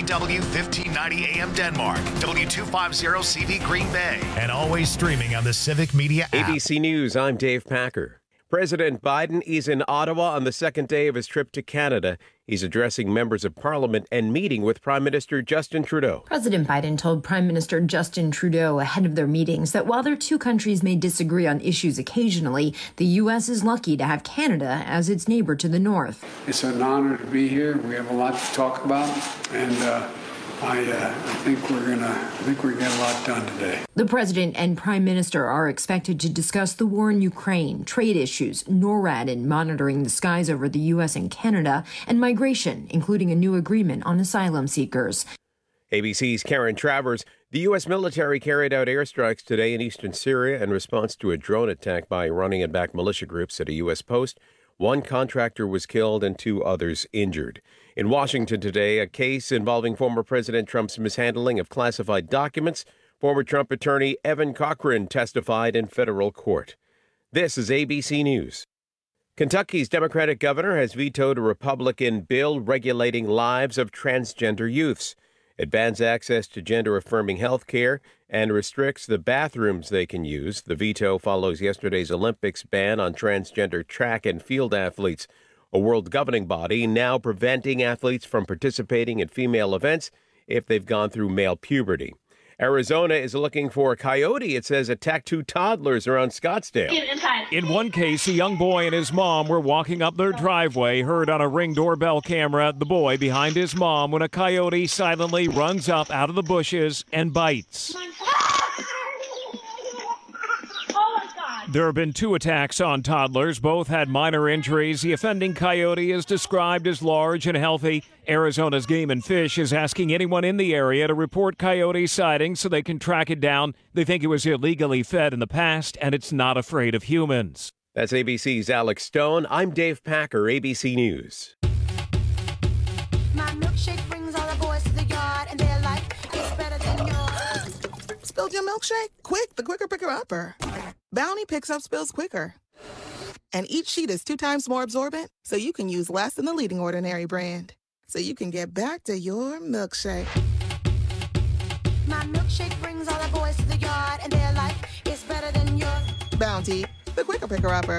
KCW 1590 AM Denmark, W250 CV Green Bay, and always streaming on the Civic Media app. ABC News, I'm Dave Packer. President Biden is in Ottawa on the second day of his trip to Canada. He's addressing members of Parliament and meeting with Prime Minister Justin Trudeau. President Biden told Prime Minister Justin Trudeau ahead of their meetings that while their two countries may disagree on issues occasionally, the U.S. is lucky to have Canada as its neighbor to the north. It's an honor to be here. We have a lot to talk about, and I think we're gonna get a lot done today. The president and prime minister are expected to discuss the war in Ukraine, trade issues, NORAD and monitoring the skies over the U.S. and Canada, and migration, including a new agreement on asylum seekers. ABC's Karen Travers. The U.S. military carried out airstrikes today in eastern Syria in response to a drone attack by Iranian-backed militia groups at a U.S. post. One contractor was killed and two others injured. In Washington today, a case involving former President Trump's mishandling of classified documents. Former Trump attorney Evan Cochran testified in federal court. This is ABC News. Kentucky's Democratic governor has vetoed a Republican bill regulating lives of transgender youths. It bans access to gender-affirming health care and restricts the bathrooms they can use. The veto follows yesterday's Olympics ban on transgender track and field athletes, a world governing body now preventing athletes from participating in female events if they've gone through male puberty. Arizona is looking for a coyote, it says, attacked two toddlers around Scottsdale. In one case, a young boy and his mom were walking up their driveway, heard on a Ring doorbell camera the boy behind his mom when a coyote silently runs up out of the bushes and bites. There have been two attacks on toddlers. Both had minor injuries. The offending coyote is described as large and healthy. Arizona's Game and Fish is asking anyone in the area to report coyote sightings so they can track it down. They think it was illegally fed in the past, and it's not afraid of humans. That's ABC's Alex Stone. I'm Dave Packer, ABC News. My milkshake brings all the boys to the yard, and they're like, it's better than yours. Spilled your milkshake? Quick, the quicker picker-upper. Bounty picks up spills quicker. And each sheet is 2 times more absorbent, so you can use less than the leading Ordinary brand. So you can get back to your milkshake. My milkshake brings all the boys to the yard, and they're like, it's better than yours. Bounty, the quicker picker-upper.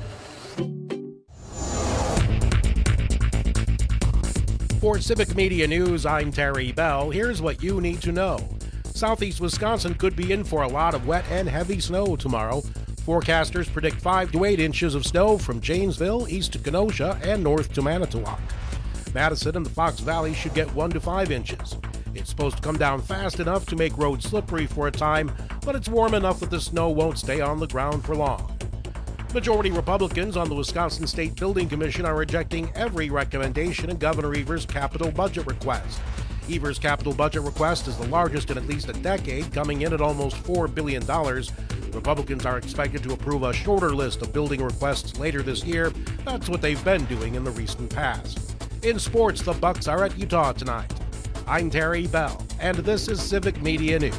For Civic Media News, I'm Terry Bell. Here's what you need to know. Southeast Wisconsin could be in for a lot of wet and heavy snow tomorrow. Forecasters predict 5 to 8 inches of snow from Janesville, east to Kenosha, and north to Manitowoc. Madison and the Fox Valley should get 1 to 5 inches. It's supposed to come down fast enough to make roads slippery for a time, but it's warm enough that the snow won't stay on the ground for long. Majority Republicans on the Wisconsin State Building Commission are rejecting every recommendation in Governor Evers' capital budget request. Evers' capital budget request is the largest in at least a decade, coming in at almost $4 billion. Republicans are expected to approve a shorter list of building requests later this year. That's what they've been doing in the recent past. In sports, the Bucks are at Utah tonight. I'm Terry Bell, and this is Civic Media News.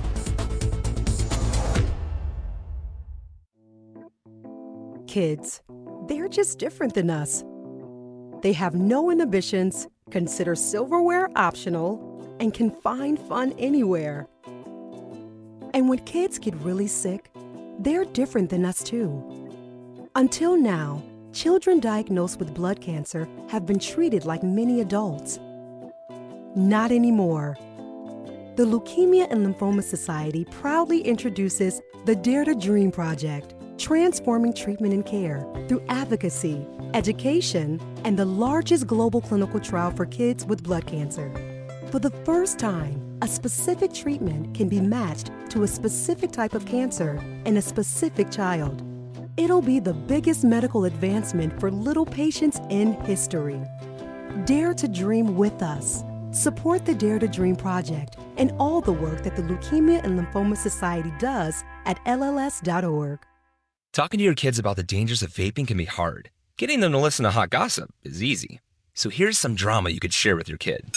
Kids, they're just different than us. They have no inhibitions, consider silverware optional, and can find fun anywhere. And when kids get really sick, they're different than us too. Until now, children diagnosed with blood cancer have been treated like many adults. Not anymore. The Leukemia and Lymphoma Society proudly introduces the Dare to Dream Project, transforming treatment and care through advocacy, education, and the largest global clinical trial for kids with blood cancer. For the first time, a specific treatment can be matched to a specific type of cancer in a specific child. It'll be the biggest medical advancement for little patients in history. Dare to dream with us. Support the Dare to Dream Project and all the work that the Leukemia and Lymphoma Society does at LLS.org. Talking to your kids about the dangers of vaping can be hard. Getting them to listen to hot gossip is easy. So here's some drama you could share with your kid.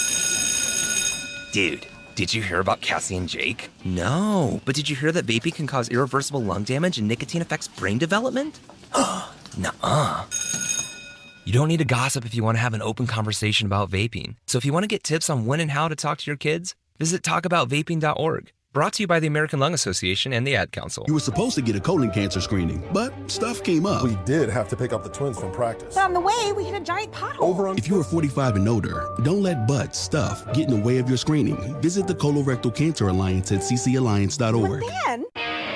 Dude, did you hear about Cassie and Jake? No, but did you hear that vaping can cause irreversible lung damage and nicotine affects brain development? Nuh-uh. You don't need to gossip if you want to have an open conversation about vaping. So if you want to get tips on when and how to talk to your kids, visit talkaboutvaping.org. Brought to you by the American Lung Association and the Ad Council. You were supposed to get a colon cancer screening, but stuff came up. We did have to pick up the twins from practice. But on the way, we hit a giant pothole. If you are 45 and older, don't let butts, stuff, get in the way of your screening. Visit the Colorectal Cancer Alliance at ccalliance.org. But then...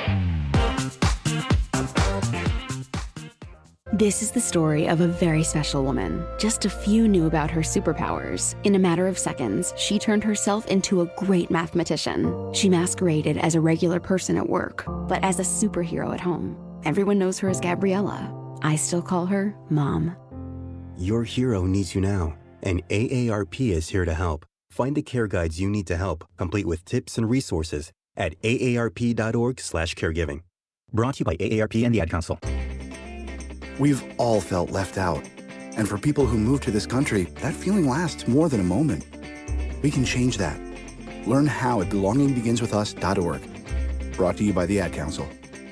This is the story of a very special woman. Just a few knew about her superpowers. In a matter of seconds, she turned herself into a great mathematician. She masqueraded as a regular person at work, but as a superhero at home. Everyone knows her as Gabriella. I still call her Mom. Your hero needs you now, and AARP is here to help. Find the care guides you need to help, complete with tips and resources at aarp.org/caregiving. Brought to you by AARP and the Ad Council. We've all felt left out. And for people who move to this country, that feeling lasts more than a moment. We can change that. Learn how at belongingbeginswithus.org. Brought to you by the Ad Council.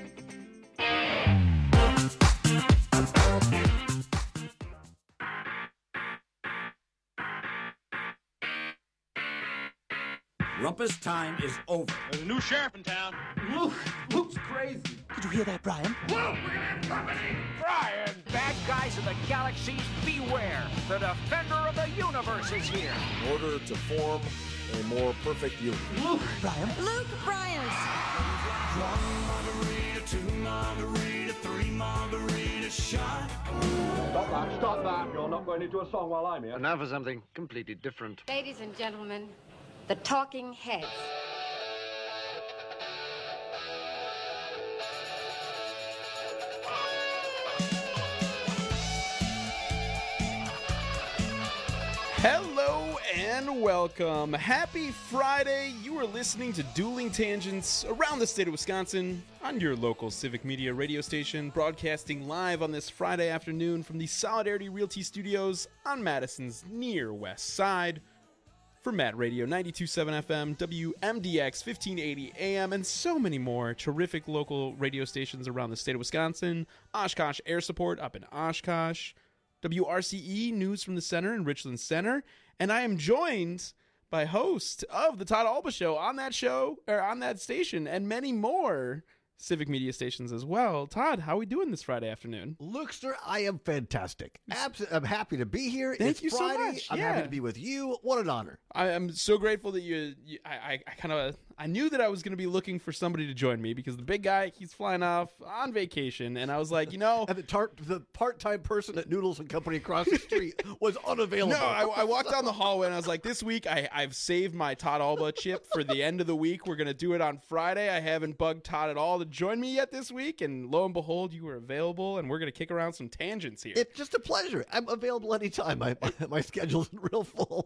Rumpus time is over. There's a new sheriff in town. Luke's crazy. Did you hear that, Brian? Luke, we're gonna have company! Brian! Bad guys of the galaxies, beware! The defender of the universe is here! In order to form a more perfect union. Luke! Brian? Luke Bryant! 1 margarita, 2 margarita, 3 margarita shot. Stop that. You're not going into a song while I'm here. And now for something completely different. Ladies and gentlemen, the Talking Heads. Hello and welcome. Happy Friday. You are listening to Dueling Tangents around the state of Wisconsin on your local Civic Media radio station, broadcasting live on this Friday afternoon from the Solidarity Realty Studios on Madison's near west side. For Matt Radio, 92.7 FM, WMDX, 1580 AM, and so many more terrific local radio stations around the state of Wisconsin. Oshkosh Air Support up in Oshkosh. WRCE News from the Center in Richland Center. And I am joined by host of the Todd Alba Show on that station, and many more Civic Media stations as well. Todd, how are we doing this Friday afternoon? Lukester, I am fantastic. I'm happy to be here. Thank you Friday. so much. I'm happy to be with you. What an honor. I am so grateful that I knew that I was going to be looking for somebody to join me because the big guy, he's flying off on vacation, and I was like, and the part-time person at Noodles and Company across the street was unavailable. No, I walked down the hallway and I was like, this week I've saved my Todd Alba chip for the end of the week. We're going to do it on Friday. I haven't bugged Todd at all to join me yet this week, and lo and behold, you were available, and we're going to kick around some tangents here. It's just a pleasure. I'm available anytime. My schedule's real full.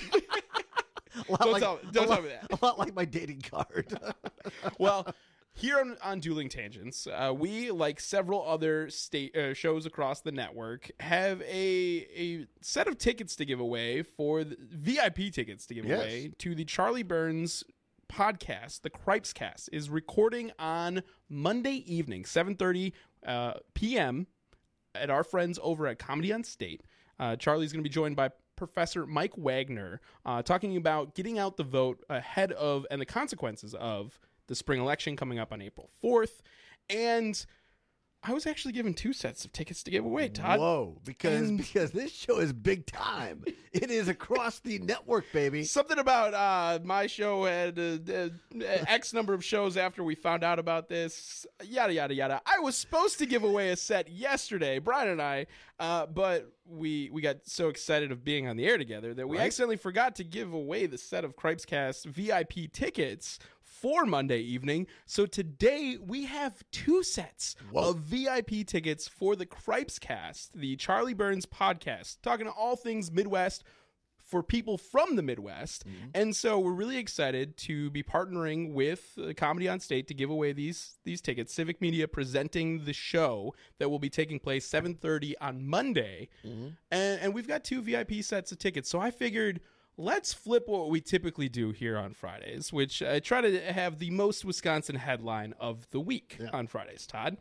Don't tell me that. A lot like my dating card. Well, here on Dueling Tangents, we, like several other shows across the network, have a set of tickets to give away VIP tickets to give away to the Charlie Burns podcast. The Cripescast is recording on Monday evening, 7:30 p.m. at our friends over at Comedy on State. Charlie's going to be joined by Professor Mike Wagner, talking about getting out the vote ahead of and the consequences of the spring election coming up on April 4th. And I was actually given 2 sets of tickets to give away, Todd. Whoa, because this show is big time. It is across the network, baby. Something about my show had X number of shows after we found out about this, yada, yada, yada. I was supposed to give away a set yesterday, Brian and I, but we got so excited of being on the air together that we accidentally forgot to give away the set of Cripescast VIP tickets for Monday evening. So today we have 2 sets of VIP tickets for the Cripescast, the Charlie Burns podcast, talking to all things Midwest for people from the Midwest. Mm-hmm. And so we're really excited to be partnering with Comedy on State to give away these tickets. Civic Media presenting the show that will be taking place 7:30 on Monday. Mm-hmm. And we've got 2 VIP sets of tickets. So I figured, let's flip what we typically do here on Fridays, which I try to have the most Wisconsin headline of the week on Fridays, Todd.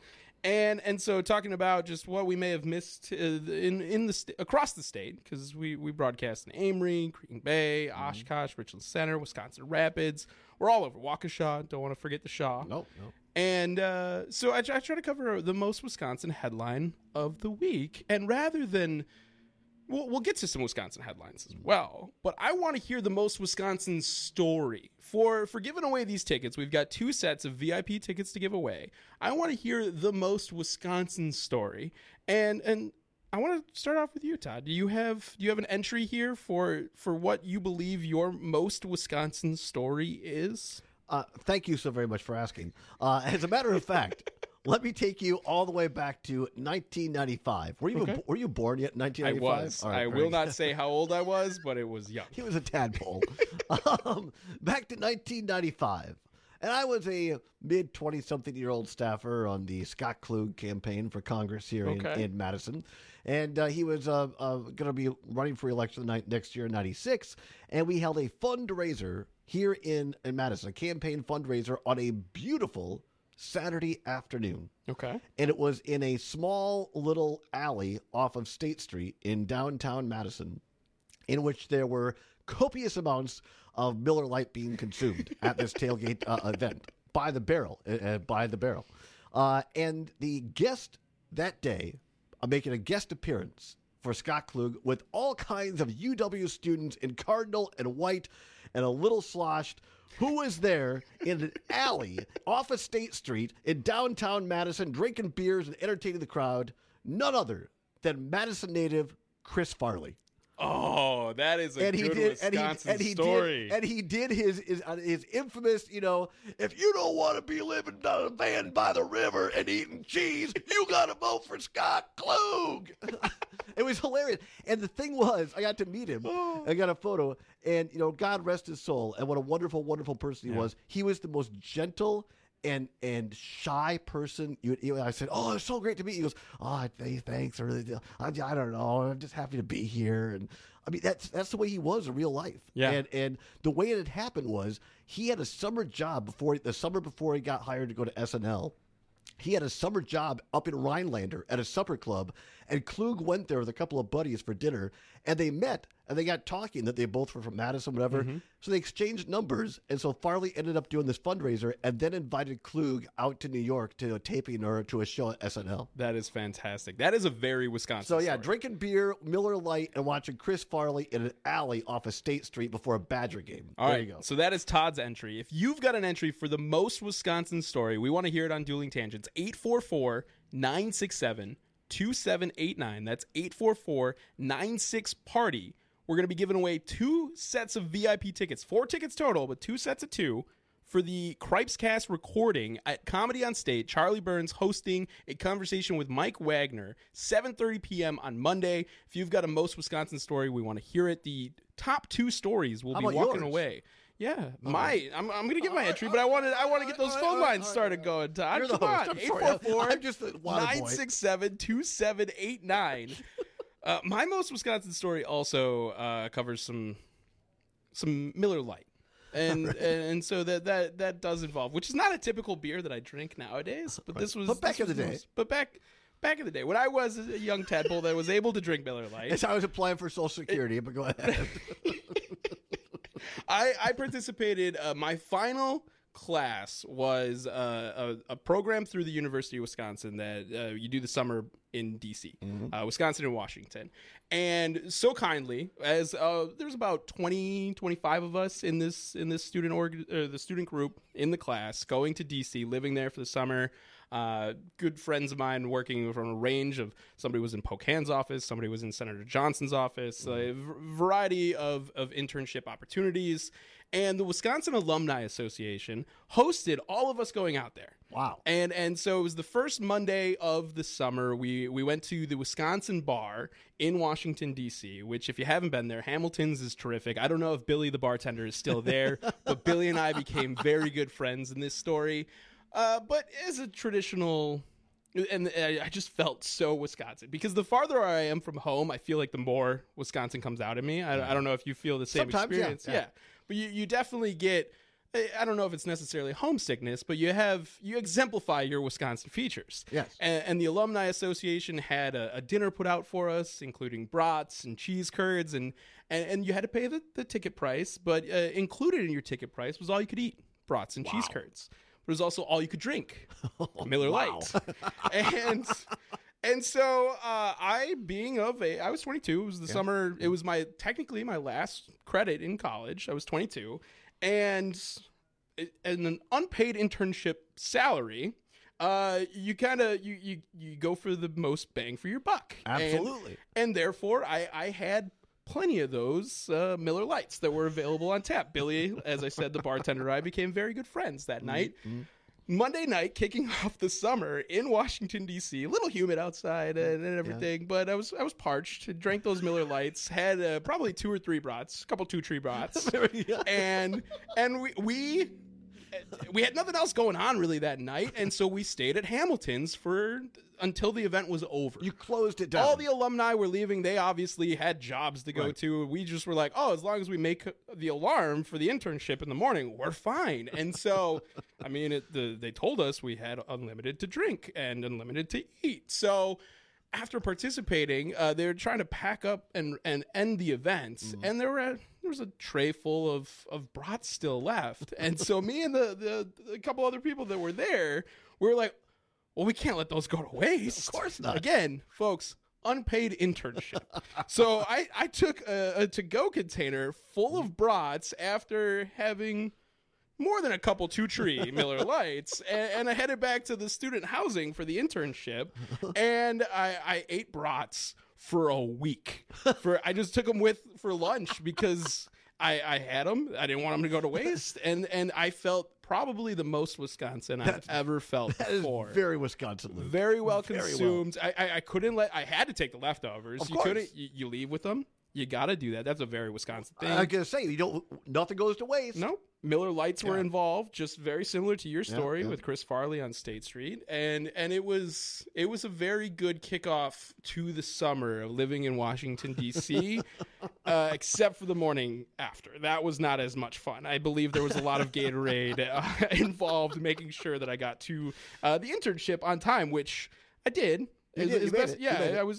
And so talking about just what we may have missed across the state, because we broadcast in Amory, Green Bay, Oshkosh, Richland Center, Wisconsin Rapids. We're all over Waukesha. Don't want to forget the Shaw. Nope. And so I try to cover the most Wisconsin headline of the week. And rather than, we'll get to some Wisconsin headlines as well, but I want to hear the most Wisconsin story. For giving away these tickets, we've got 2 sets of VIP tickets to give away. I want to hear the most Wisconsin story. And I want to start off with you, Todd. Do you have an entry here for what you believe your most Wisconsin story is? Thank you so very much for asking. As a matter of fact, let me take you all the way back to 1995. Were you born yet in 1995? I was. Right, I will not say how old I was, but it was young. He was a tadpole. Back to 1995. And I was a mid-20-something-year-old staffer on the Scott Klug campaign for Congress here in Madison. And he was going to be running for election next year in 96. And we held a fundraiser here in Madison, a campaign fundraiser on a beautiful Saturday afternoon. Okay. And it was in a small little alley off of State Street in downtown Madison, in which there were copious amounts of Miller Lite being consumed at this tailgate event by the barrel. And the guest that day, making a guest appearance for Scott Klug with all kinds of UW students in cardinal and white and a little sloshed, who was there in an alley off of State Street in downtown Madison drinking beers and entertaining the crowd? None other than Madison native Chris Farley. Oh, that is a good Wisconsin story. He did his infamous, if you don't want to be living in a van by the river and eating cheese, you got to vote for Scott Klug. It was hilarious. And the thing was, I got to meet him. I got a photo. And, God rest his soul. And what a wonderful, wonderful person he was. He was the most gentle and shy person. I said, "Oh, it's so great to meet you." He goes, "Oh, thanks. I don't know. I'm just happy to be here." And I mean, that's the way he was in real life. Yeah. And the way it had happened was he had a summer job before he got hired to go to SNL. He had a summer job up in Rhinelander at a supper club, and Klug went there with a couple of buddies for dinner, and they met, and they got talking that they both were from Madison, whatever. Mm-hmm. So they exchanged numbers, and so Farley ended up doing this fundraiser and then invited Klug out to New York to a taping or to a show at SNL. That is fantastic. That is a very Wisconsin So, yeah, story. drinking beer, Miller Lite, and watching Chris Farley in an alley off of State Street before a Badger game. All there right, you go. so that is Todd's entry. If you've got an entry for the most Wisconsin story, we want to hear it on Dueling Tangents. 844-967-2789. That's 844-96-PARTY. We're going to be giving away 2 sets of VIP tickets, 4 tickets total, but 2 sets of 2 for the Cripescast recording at Comedy on State. Charlie Burns hosting a conversation with Mike Wagner, 7:30 p.m. on Monday. If you've got a most Wisconsin story, we want to hear it. The top 2 stories will be walking away. Yeah, I'm going to give my entry, but I want to get those phone lines started going, Todd. You're the Come host. on, I'm just a water boy. 844-967-2789. My most Wisconsin story also covers some Miller Lite, and so that does involve, which is not a typical beer that I drink nowadays, but this was. But back in the day. But back in the day when I was a young tadpole that was able to drink Miller Lite. As I was applying for Social Security, but go ahead. I participated. My final class was a program through the University of Wisconsin that you do the summer in D.C., Wisconsin and Washington. And so kindly, as there's about 25 of us in this student the student group in the class going to D.C., living there for the summer. Good friends of mine working from a range of, somebody was in Pocan's office, somebody was in Senator Johnson's office, a variety of internship opportunities. And the Wisconsin Alumni Association hosted all of us going out there. Wow. And so it was the first Monday of the summer. We went to the Wisconsin Bar in Washington, D.C., which, if you haven't been there, Hamilton's is terrific. I don't know if Billy the bartender is still there, but Billy and I became very good friends in this story. But as a traditional, and I just felt so Wisconsin, because the farther I am from home, I feel like the more Wisconsin comes out of me. I don't know if you feel the same Sometimes, experience. Yeah. But you definitely get I don't know if it's necessarily homesickness, but you exemplify your Wisconsin features. Yes. And the Alumni Association had a dinner put out for us, including brats and cheese curds, and you had to pay the ticket price, but included in your ticket price was all you could eat, brats and cheese curds. But it was also all you could drink, Miller Lite. And so I was 22. It was the summer. It was technically my last credit in college. I was 22. And an unpaid internship salary, you go for the most bang for your buck. Absolutely. And therefore, I had plenty of those Miller Lights that were available on tap. Billy, as I said, the bartender and I became very good friends that night. Mm-hmm. Monday night, kicking off the summer in Washington, D.C., a little humid outside and everything, but I was parched, drank those Miller Lights, had probably 2 or 3 brats, a couple 2-tree brats, and we had nothing else going on really that night, and so we stayed at Hamilton's until the event was over. You closed it down. All the alumni were leaving. They obviously had jobs to go to. We just were like, oh, as long as we make the alarm for the internship in the morning, we're fine. And so, I mean, they told us we had unlimited to drink and unlimited to eat. So after participating, they were trying to pack up and end the event. Mm-hmm. And there was a tray full of brats still left. And so me and the couple other people that were there, we were like, well, we can't let those go to waste. Of course not. Again, folks, unpaid internship. So I took a to-go container full of brats after having more than a couple 2-tree Miller Lights, and I headed back to the student housing for the internship, and I ate brats for a week. I just took them for lunch because I had them. I didn't want them to go to waste, and I felt probably the most Wisconsin I've ever felt before. Very Wisconsin. Very well consumed. I couldn't I had to take the leftovers. Of you course. couldn't. You leave with them. You got to do that. That's a very Wisconsin thing. I was gonna say nothing goes to waste. No. Miller Lights were involved, just very similar to your story with Chris Farley on State Street, and it was a very good kickoff to the summer of living in Washington D.C. Except for the morning after. That was not as much fun. I believe there was a lot of Gatorade involved, making sure that I got to the internship on time, which I did. I was.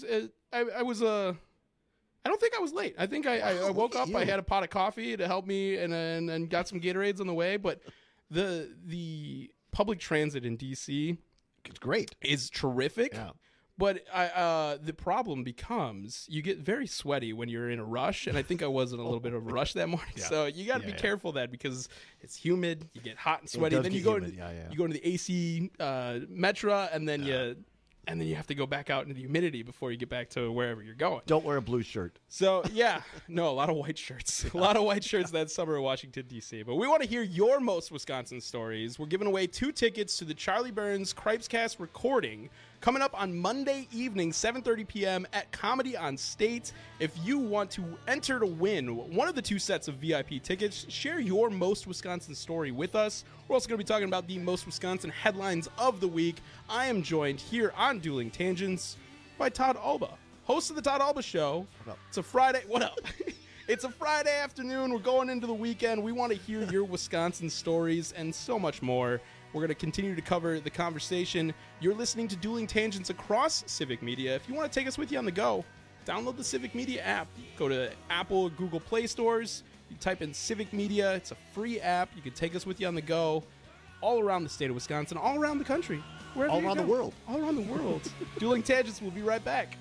I don't think I was late. I think I woke up. I had a pot of coffee to help me, and got some Gatorades on the way. But the public transit in DC, it's great. Is terrific. Yeah. But the problem becomes you get very sweaty when you're in a rush, and I think I was in a little bit of a rush that morning. Yeah. So you got to be careful of that because it's humid. You get hot and sweaty. Then you go into the AC Metra, and then you have to go back out into the humidity before you get back to wherever you're going. Don't wear a blue shirt. So, a lot of white shirts. A lot of white shirts that summer in Washington, D.C. But we want to hear your most Wisconsin stories. We're giving away 2 tickets to the Charlie Burns Cripescast recording coming up on Monday evening, 7:30 p.m. at Comedy on State. If you want to enter to win one of the 2 sets of VIP tickets, share your most Wisconsin story with us. We're also going to be talking about the most Wisconsin headlines of the week. I am joined here on Dueling Tangents by Todd Alba, host of the Todd Alba Show. It's a Friday. What up? It's a Friday afternoon. We're going into the weekend. We want to hear your Wisconsin stories and so much more. We're going to continue to cover the conversation. You're listening to Dueling Tangents across Civic Media. If you want to take us with you on the go, download the Civic Media app. Go to Apple or Google Play stores. You type in Civic Media. It's a free app. You can take us with you on the go all around the state of Wisconsin, all around the country. All around the world. All around the world. Dueling Tangents. We'll be right back.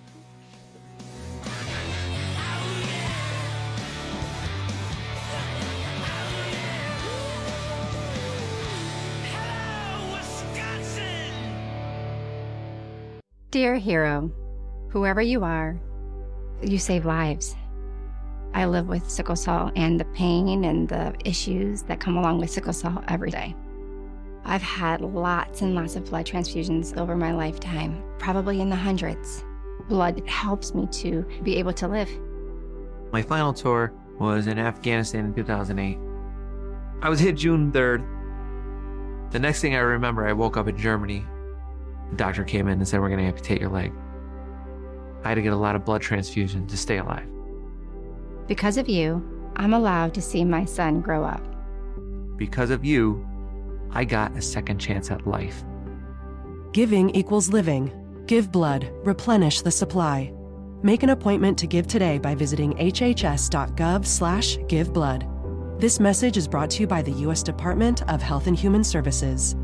Dear hero, whoever you are, you save lives. I live with sickle cell and the pain and the issues that come along with sickle cell every day. I've had lots and lots of blood transfusions over my lifetime, probably in the hundreds. Blood helps me to be able to live. My final tour was in Afghanistan in 2008. I was hit June 3rd. The next thing I remember, I woke up in Germany. The doctor came in and said, we're going to amputate your leg. I had to get a lot of blood transfusion to stay alive. Because of you, I'm allowed to see my son grow up. Because of you, I got a second chance at life. Giving equals living. Give blood. Replenish the supply. Make an appointment to give today by visiting hhs.gov/giveblood. This message is brought to you by the U.S. Department of Health and Human Services.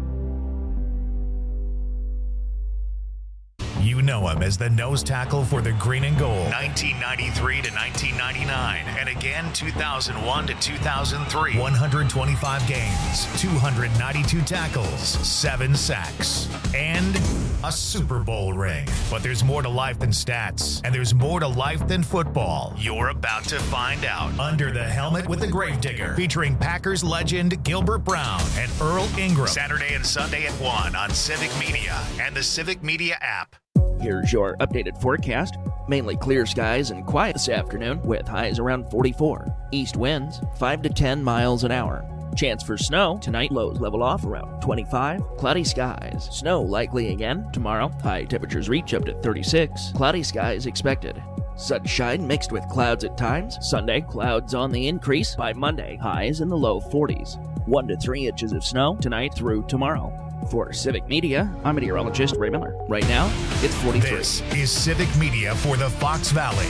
You know him as the nose tackle for the Green and Gold, 1993 to 1999, and again 2001 to 2003. 125 games, 292 tackles, 7 sacks, and a Super Bowl ring. But there's more to life than stats, and there's more to life than football. You're about to find out. Under the Helmet with the Gravedigger, featuring Packers legend Gilbert Brown and Earl Ingram. Saturday and Sunday at 1 on Civic Media and the Civic Media app. Here's your updated forecast. Mainly clear skies and quiet this afternoon with highs around 44. East winds 5 to 10 miles an hour. Chance for snow tonight, lows level off around 25. Cloudy skies. Snow likely again tomorrow. High temperatures reach up to 36. Cloudy skies expected. Sunshine mixed with clouds at times. Sunday, clouds on the increase. By Monday, highs in the low 40s. 1 to 3 inches of snow tonight through tomorrow. For Civic Media, I'm meteorologist Ray Miller. Right now, it's 43. This is Civic Media for the Fox Valley.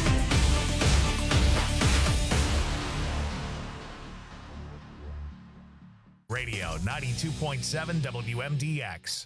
Radio 92.7 WMDX.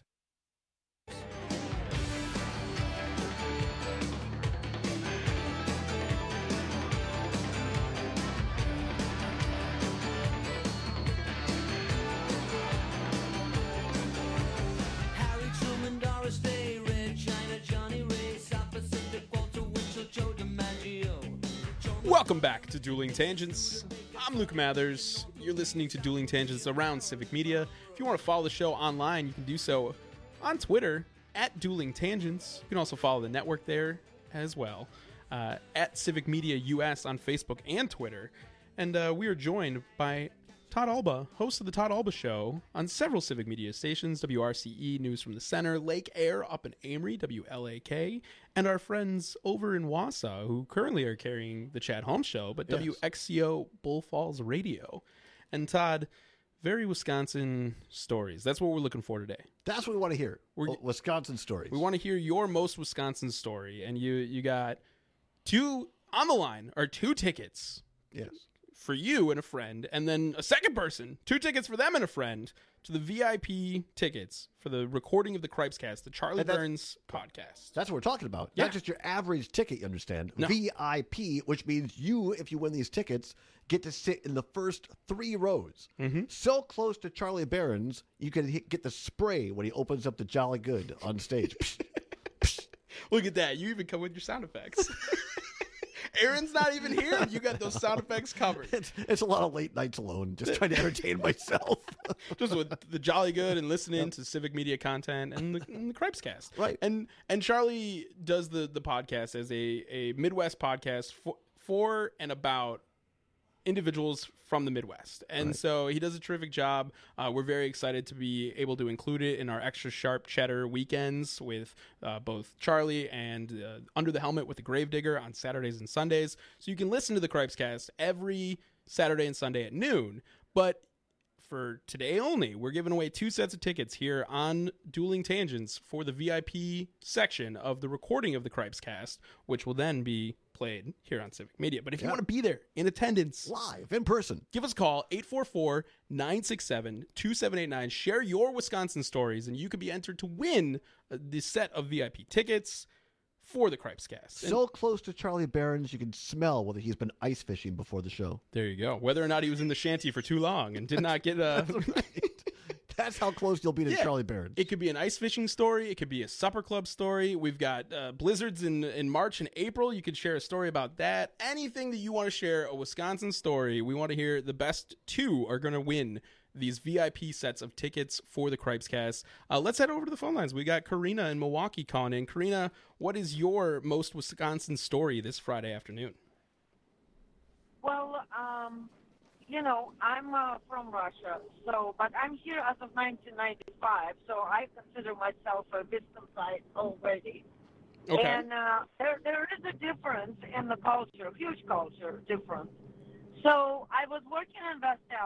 Welcome back to Dueling Tangents. I'm Luke Mathers. You're listening to Dueling Tangents around Civic Media. If you want to follow the show online, you can do so on Twitter at Dueling Tangents. You can also follow the network there as well, at Civic Media US on Facebook and Twitter. And we are joined by Todd Alba, host of the Todd Alba Show on several Civic Media stations, WRCE, News from the Center, Lake Air up in Amory, WLAK, and our friends over in Wausau, who currently are carrying the Chad Holmes Show, but yes. WXCO Bull Falls Radio. And Todd, very Wisconsin stories. That's what we're looking for today. That's what we want to hear. Wisconsin stories. We want to hear your most Wisconsin story, and you got two on the line, or 2 tickets. Yes. For you and a friend, and then a second person, 2 tickets for them and a friend to the VIP tickets for the recording of the Cripescast, the Charlie Burns podcast. That's what we're talking about. Yeah. Not just your average ticket, you understand. No. VIP, which means you, if you win these tickets, get to sit in the first 3 rows. Mm-hmm. So close to Charlie Barron's, you can get the spray when he opens up the Jolly Good on stage. Look at that. You even come with your sound effects. Aaron's not even here. You got those sound effects covered. It's a lot of late nights alone, just trying to entertain myself. Just with the Jolly Good and listening to Civic Media content and the Cripescast. Right. And Charlie does the podcast as a Midwest podcast for and about individuals from the Midwest. And so he does a terrific job. We're very excited to be able to include it in our extra sharp cheddar weekends with both Charlie and Under the Helmet with the Gravedigger on Saturdays and Sundays. So you can listen to the Cripescast every Saturday and Sunday at noon. But for today only, we're giving away 2 sets of tickets here on Dueling Tangents for the VIP section of the recording of the Cripescast, which will then be played here on Civic Media. But if you want to be there in attendance, live, in person, give us a call, 844-967-2789. Share your Wisconsin stories, and you could be entered to win the set of VIP tickets for the Cripescast. So close to Charlie Barron's, you can smell whether he's been ice fishing before the show. There you go. Whether or not he was in the shanty for too long and did not get That's right. That's how close you'll be to Charlie Barron's. It could be an ice fishing story. It could be a supper club story. We've got blizzards in March and April. You could share a story about that. Anything that you want to share, a Wisconsin story, we want to hear. The best 2 are going to win these VIP sets of tickets for the Cripescast. Let's head over to the phone lines. We got Karina in Milwaukee calling in. Karina, what is your most Wisconsin story this Friday afternoon? Well, I'm from Russia, but I'm here as of 1995, so I consider myself a Wisconsinite already. Okay. And there is a difference in the culture, huge culture difference. So I was working in West Dallas,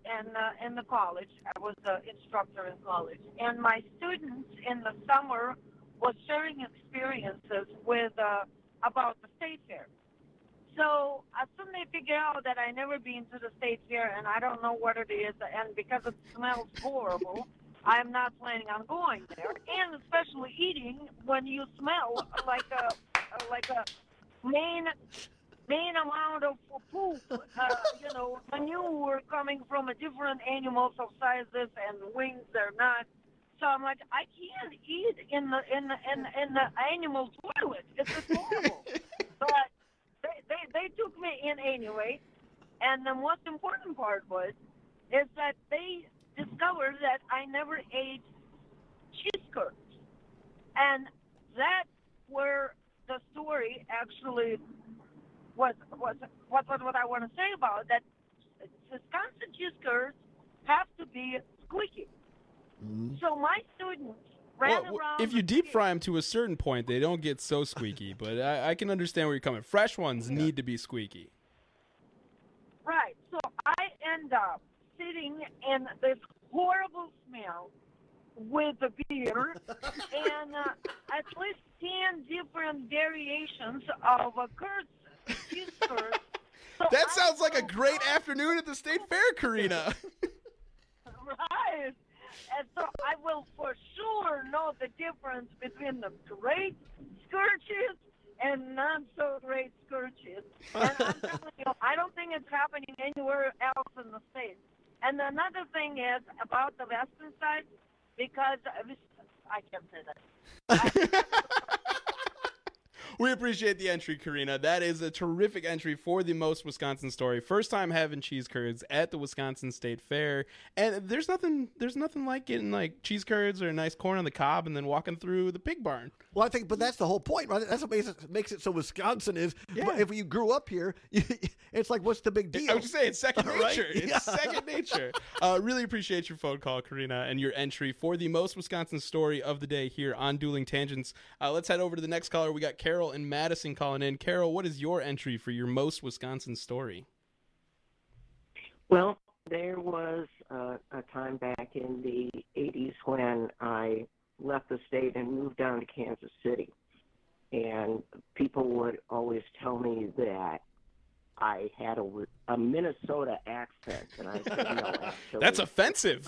in the college. I was the instructor in college, and my students in the summer was sharing experiences with about the state fair. So as soon as they figure out that I never been to the state fair and I don't know what it is, and because it smells horrible, I'm not planning on going there. And especially eating when you smell like a main amount of poop, manure coming from a different animals of sizes and wings they're not. So I'm like, I can't eat in the animal toilet. It's just horrible. But they took me in anyway, and the most important part is that they discovered that I never ate cheese curds, and that's where the story actually was what I want to say about that. Wisconsin cheese curds have to be squeaky. Mm-hmm. So my students ran around. If you deep fry them to a certain point, they don't get so squeaky. But I can understand where you're coming. Fresh ones need to be squeaky. Right. So I end up sitting in this horrible smell with the beer and at least 10 different variations of cheese curds. So that sounds like a great afternoon at the state fair, Karina. Right. And so I will for sure know the difference between the great scourges and not so great scourges. And I'm telling you, I don't think it's happening anywhere else in the state. And another thing is about the western side, because I can't say that. We appreciate the entry, Karina. That is a terrific entry for the most Wisconsin story. First time having cheese curds at the Wisconsin State Fair, and there's nothing like getting like cheese curds or a nice corn on the cob and then walking through the pig barn. Well, I think, but that's the whole point, right? That's what makes it so Wisconsin is. Yeah. If you grew up here, it's like, what's the big deal? I would say it's second nature. Right? It's second nature. Really appreciate your phone call, Karina, and your entry for the most Wisconsin story of the day here on Dueling Tangents. Let's head over to the next caller. We got Carol and Madison calling in. Carol, what is your entry for your most Wisconsin story? Well, there was a time back in the 80s when I left the state and moved down to Kansas City. And people would always tell me that I had a Minnesota accent. And I said, no, actually. That's offensive.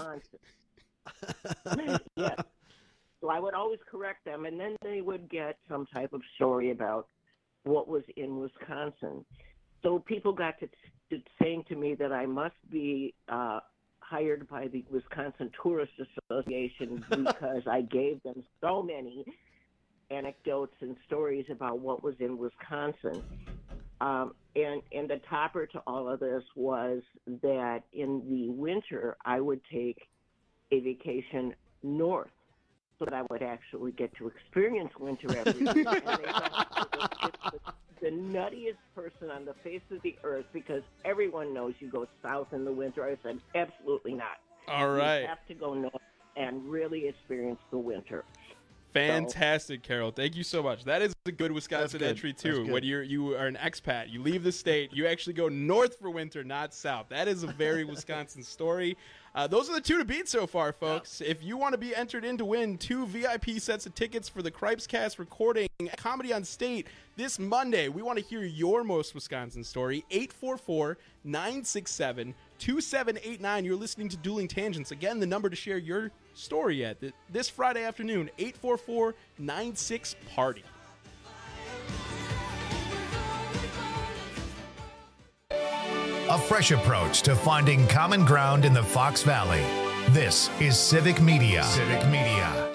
Yes. So I would always correct them, and then they would get some type of story about what was in Wisconsin. So people got to saying to me that I must be hired by the Wisconsin Tourist Association because I gave them so many anecdotes and stories about what was in Wisconsin. And the topper to all of this was that in the winter, I would take a vacation north, so that I would actually get to experience winter every year. And they thought the nuttiest person on the face of the earth, because everyone knows you go south in the winter. I said, absolutely not. All right. You have to go north and really experience the winter. Fantastic, Carol. Thank you so much. That is a good Wisconsin entry, too. When you are an expat, you leave the state, you actually go north for winter, not south. That is a very Wisconsin story. Those are the two to beat so far, folks. If you want to be entered in to win 2 VIP sets of tickets for the Cripescast recording at Comedy on State this Monday, we want to hear your most Wisconsin story. 844-967-2789. You're listening to Dueling Tangents. Again, the number to share your story at this Friday afternoon, 844-96-PARTY. A fresh approach to finding common ground in the Fox Valley. This is Civic Media. Civic Media.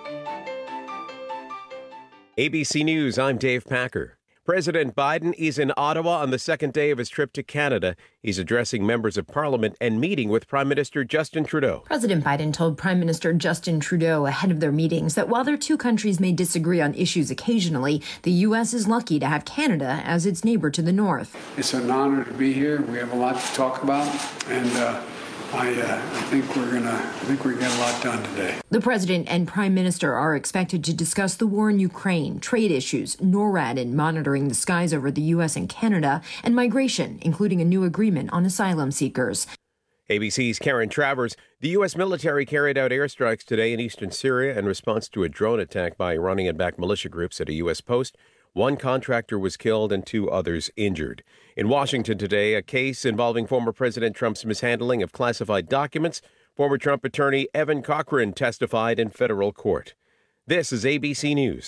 ABC News, I'm Dave Packer. President Biden is in Ottawa on the second day of his trip to Canada. He's addressing members of Parliament and meeting with Prime Minister Justin Trudeau. President Biden told Prime Minister Justin Trudeau ahead of their meetings that while their two countries may disagree on issues occasionally, the U.S. is lucky to have Canada as its neighbor to the north. It's an honor to be here. We have a lot to talk about, and I think we're gonna get a lot done today. The president and prime minister are expected to discuss the war in Ukraine, trade issues, NORAD and monitoring the skies over the U.S. and Canada, and migration, including a new agreement on asylum seekers. ABC's Karen Travers. The U.S. military carried out airstrikes today in eastern Syria in response to a drone attack by Iranian-backed militia groups at a U.S. post. One contractor was killed and 2 others injured. In Washington today, a case involving former President Trump's mishandling of classified documents. Former Trump attorney Evan Cochran testified in federal court. This is ABC News.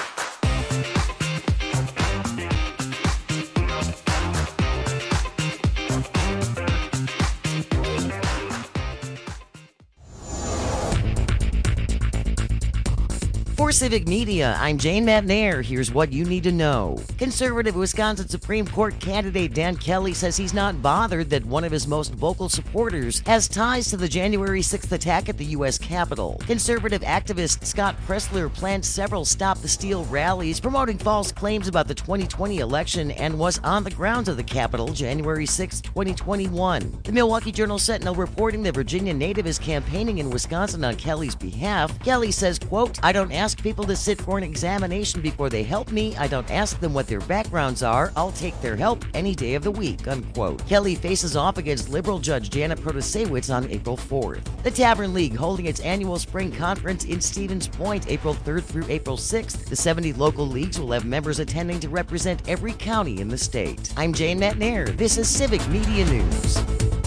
For Civic Media, I'm Jane McNair. Here's what you need to know. Conservative Wisconsin Supreme Court candidate Dan Kelly says he's not bothered that one of his most vocal supporters has ties to the January 6th attack at the U.S. Capitol. Conservative activist Scott Pressler planned several Stop the Steal rallies promoting false claims about the 2020 election and was on the grounds of the Capitol January 6, 2021. The Milwaukee Journal-Sentinel reporting the Virginia native is campaigning in Wisconsin on Kelly's behalf. Kelly says, quote, "I don't ask people to sit for an examination before they help me. I don't ask them what their backgrounds are. I'll take their help any day of the week," unquote. Kelly faces off against liberal judge Janet Protasewicz on April 4th. The Tavern League holding its annual spring conference in Stevens Point April 3rd through April 6th. The 70 local leagues will have members attending to represent every county in the state. I'm Jane McNair. This is Civic Media News.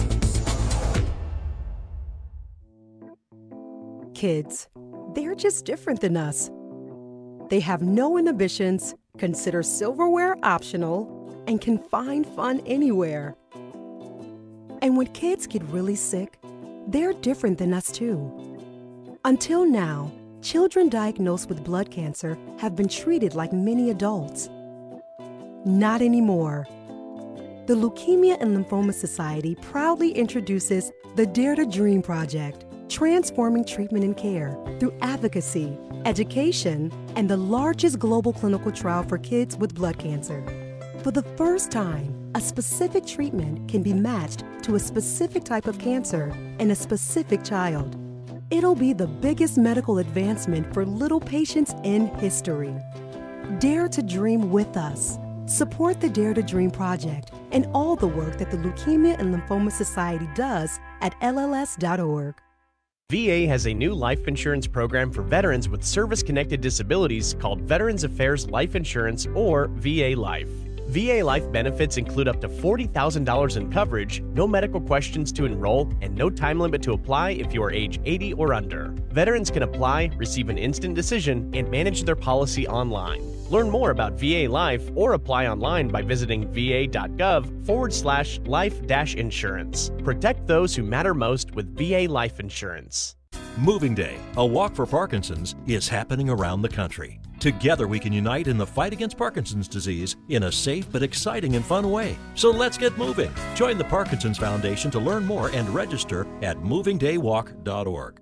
Kids, they're just different than us. They have no inhibitions, consider silverware optional, and can find fun anywhere. And when kids get really sick, they're different than us too. Until now, children diagnosed with blood cancer have been treated like many adults. Not anymore. The Leukemia and Lymphoma Society proudly introduces the Dare to Dream Project, transforming treatment and care through advocacy, education, and the largest global clinical trial for kids with blood cancer. For the first time, a specific treatment can be matched to a specific type of cancer in a specific child. It'll be the biggest medical advancement for little patients in history. Dare to dream with us. Support the Dare to Dream Project and all the work that the Leukemia and Lymphoma Society does at LLS.org. VA has a new life insurance program for veterans with service-connected disabilities called Veterans Affairs Life Insurance, or VA Life. VA Life benefits include up to $40,000 in coverage, no medical questions to enroll, and no time limit to apply if you are age 80 or under. Veterans can apply, receive an instant decision, and manage their policy online. Learn more about VA Life or apply online by visiting va.gov/life-insurance. Protect those who matter most with VA Life Insurance. Moving Day, a walk for Parkinson's, is happening around the country. Together we can unite in the fight against Parkinson's disease in a safe but exciting and fun way. So let's get moving. Join the Parkinson's Foundation to learn more and register at movingdaywalk.org.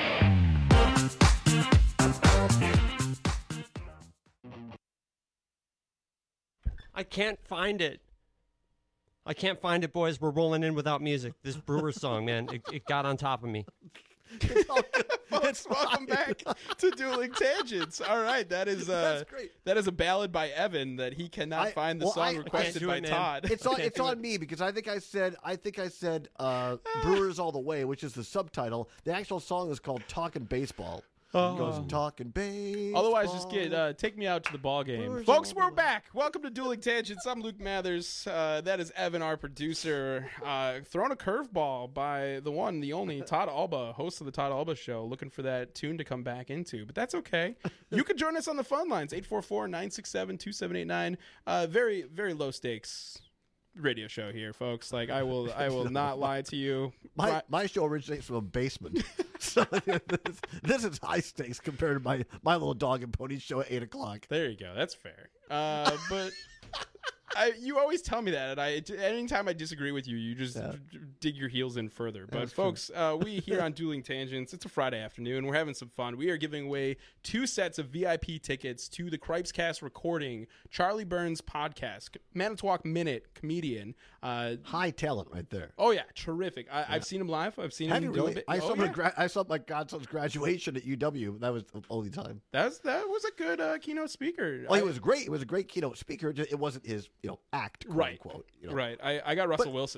I can't find it. I can't find it, boys. We're rolling in without music. This Brewers song, man, it got on top of me. Folks, welcome back to Dueling Tangents. All right, that is great. That is a ballad by Evan that he cannot find the song requested by Todd. It's on me because I think I said Brewers All the Way, which is the subtitle. The actual song is called Talkin' Baseball. He goes talking baseball. Otherwise, just take me out to the ball game. Folks, we're back. Welcome to Dueling Tangents. I'm Luke Mathers. That is Evan, our producer. Thrown a curveball by the one, the only Todd Alba, host of the Todd Alba Show, looking for that tune to come back into. But that's okay. You can join us on the phone lines, 844-967-2789. Very, very low stakes radio show here, folks. Like, I will not lie to you. My show originates from a basement. So this is high stakes compared to my little dog and pony show at 8 o'clock. There you go. That's fair. But you always tell me that, and anytime I disagree with you, you just dig your heels in further. But folks, we here on Dueling Tangents, it's a Friday afternoon. We're having some fun. We are giving away 2 sets of VIP tickets to the Cripescast recording, Charlie Burns podcast, Manitowoc Minute comedian. High talent right there. Oh yeah, terrific. I've seen him live. I've seen him do a bit. I saw my godson's graduation at UW. That was the only time. That was a good keynote speaker. Well, he was great. It was a great keynote speaker. It wasn't his act, quote unquote. Right. I got Russell Wilson.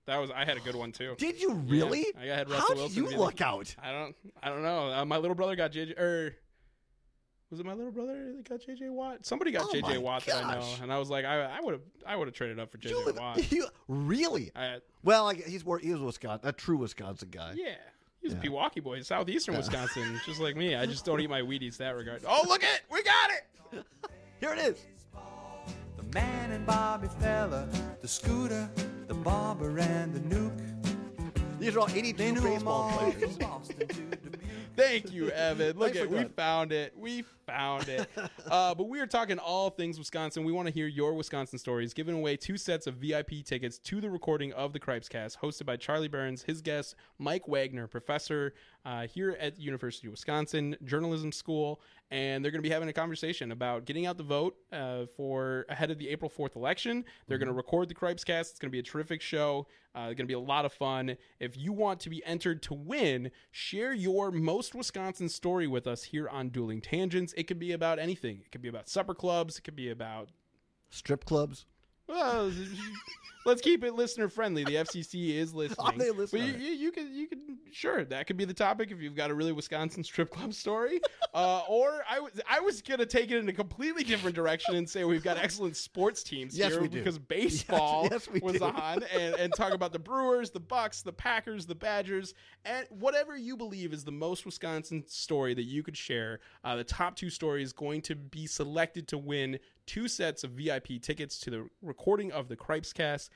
I had a good one too. Did you really? Yeah, I had Russell How Wilson. did you luck out? I don't know. My little brother got JJ. Was it my little brother that got JJ Watt? Somebody got JJ Watt that I know, and I was like, I would have traded up for JJ Watt. Really? Well, he was Wisconsin, a true Wisconsin guy. Yeah. He's a Pewaukee boy, southeastern Wisconsin, just like me. I just don't eat my Wheaties that regard. Oh, look it! We got it! Here it is. The man and Bobby Fella, the Scooter, the Barber, and the Nuke. These are all 82 baseball players. Thank you, Evan. Look at we found it. But we are talking all things Wisconsin. We want to hear your Wisconsin stories. Giving away 2 sets of VIP tickets to the recording of the Cripescast, hosted by Charlie Burns, his guest Mike Wagner, professor here at the University of Wisconsin Journalism School, and they're going to be having a conversation about getting out the vote for ahead of the April 4th election. They're going to record the Cripescast. It's going to be a terrific show. Going to be a lot of fun. If you want to be entered to win, share your most Wisconsin story with us here on Dueling Tangents. It could be about anything. It could be about supper clubs. It could be about strip clubs. Well, let's keep it listener friendly. The FCC is listening. Are they listening? But you could sure, that could be the topic if you've got a really Wisconsin strip club story. Or I was gonna take it in a completely different direction and say we've got excellent sports teams Yes, here we do. because baseball Yes, we was do. on, and talk about the Brewers, the Bucks, the Packers, the Badgers, and whatever you believe is the most Wisconsin story that you could share. The top 2 stories going to be selected to win 2 sets of VIP tickets to the recording of the Cripescast.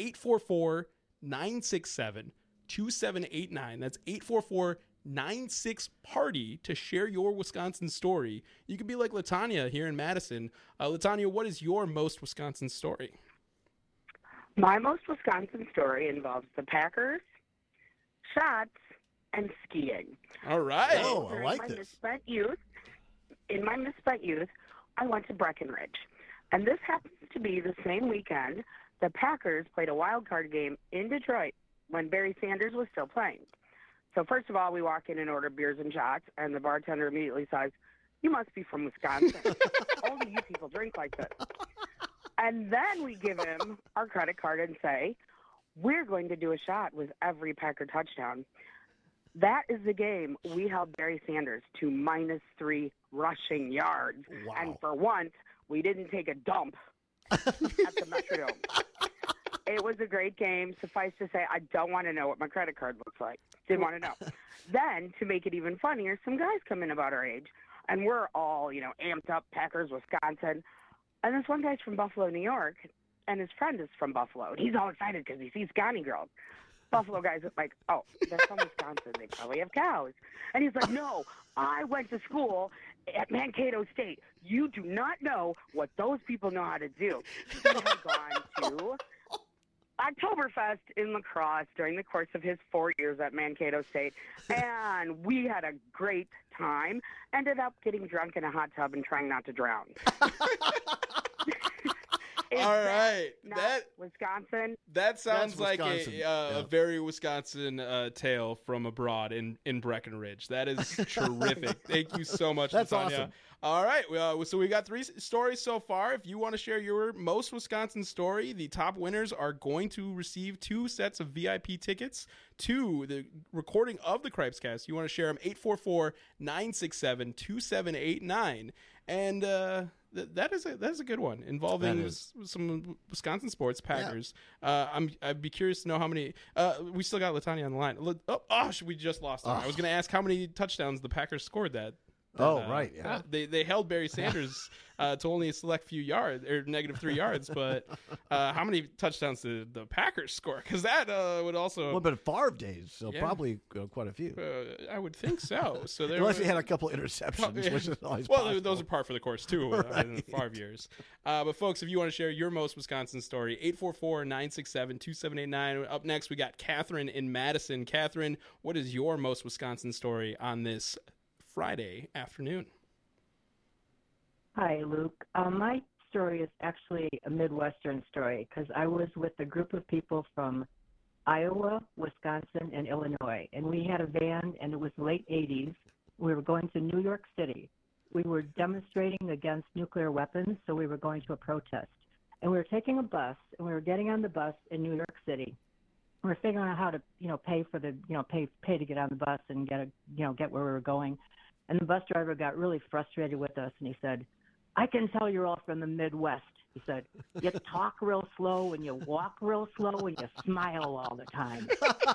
844-967-2789. That's 844-96-PARTY to share your Wisconsin story. You could be like Latanya here in Madison. Latanya, what is your most Wisconsin story? My most Wisconsin story involves the Packers, shots, and skiing. All right. Oh, I like this. In my misspent youth, I went to Breckenridge. And this happens to be the same weekend the Packers played a wild card game in Detroit when Barry Sanders was still playing. So first of all, we walk in and order beers and shots, and the bartender immediately says, "You must be from Wisconsin. Only you people drink like this." And then we give him our credit card and say, "We're going to do a shot with every Packer touchdown." That is the game we held Barry Sanders to -3 rushing yards. Wow. And for once, we didn't take a dump at the Metrodome. It was a great game. Suffice to say, I don't want to know what my credit card looks like. Didn't want to know. Then, to make it even funnier, some guys come in about our age, and we're all, amped up, Packers, Wisconsin. And this one guy's from Buffalo, New York, and his friend is from Buffalo. And he's all excited because he sees Scotty girls. Buffalo guys are like, "Oh, they're from Wisconsin. They probably have cows." And he's like, "No, I went to school at Mankato State. You do not know what those people know how to do." He had gone to Oktoberfest in La Crosse during the course of his 4 years at Mankato State, and we had a great time. Ended up getting drunk in a hot tub and trying not to drown. All right, that Wisconsin. That sounds like Wisconsin. a very Wisconsin tale from abroad in Breckenridge. That is terrific. Thank you so much, That's Latanya. awesome. All right, so we got 3 stories so far. If you want to share your most Wisconsin story, the top winners are going to receive 2 sets of VIP tickets to the recording of the Cripescast. You want to share them, 844-967-2789. And that is a good one involving some Wisconsin sports, Packers. Yeah. I'd be curious to know how many. We still got Latanya on the line. We just lost her. I was going to ask how many touchdowns the Packers scored that. Right. Yeah. They held Barry Sanders to only a select few yards or -3 yards, but how many touchdowns did the Packers score? Because that would also. Well, but Favre days, so probably quite a few. I would think so. So unless he had a couple interceptions, which is always possible. Those are par for the course too in the Favre years. But folks, if you want to share your most Wisconsin story, 844-967-2789. Up next, we got Catherine in Madison. Catherine, what is your most Wisconsin story on this Friday afternoon? Hi, Luke. My story is actually a Midwestern story because I was with a group of people from Iowa, Wisconsin, and Illinois, and we had a van, and it was late 80s. We were going to New York City. We were demonstrating against nuclear weapons, so we were going to a protest. And we were taking a bus, and we were getting on the bus in New York City. we're figuring out how to, pay for the, pay to get on the bus and get where we were going. And the bus driver got really frustrated with us, and he said, "I can tell you're all from the Midwest." He said, "You talk real slow and you walk real slow and you smile all the time."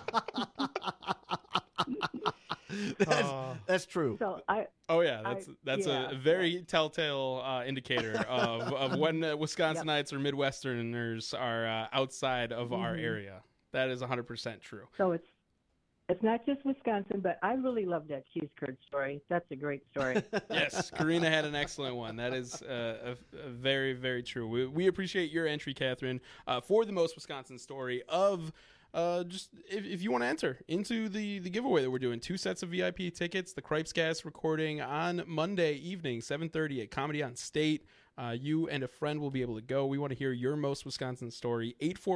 That's true. So that's a very telltale indicator of when Wisconsinites or Midwesterners are outside of our area. That is 100% true. So it's not just Wisconsin, but I really love that cheese curd story. That's a great story. Yes, Karina had an excellent one. That is a very, very true. We appreciate your entry, Catherine, for the most Wisconsin story of just if you want to enter into the giveaway that we're doing. 2 sets of VIP tickets, the Cripescast recording on Monday evening, 7:30 at Comedy on State. You and a friend will be able to go. We want to hear your most Wisconsin story.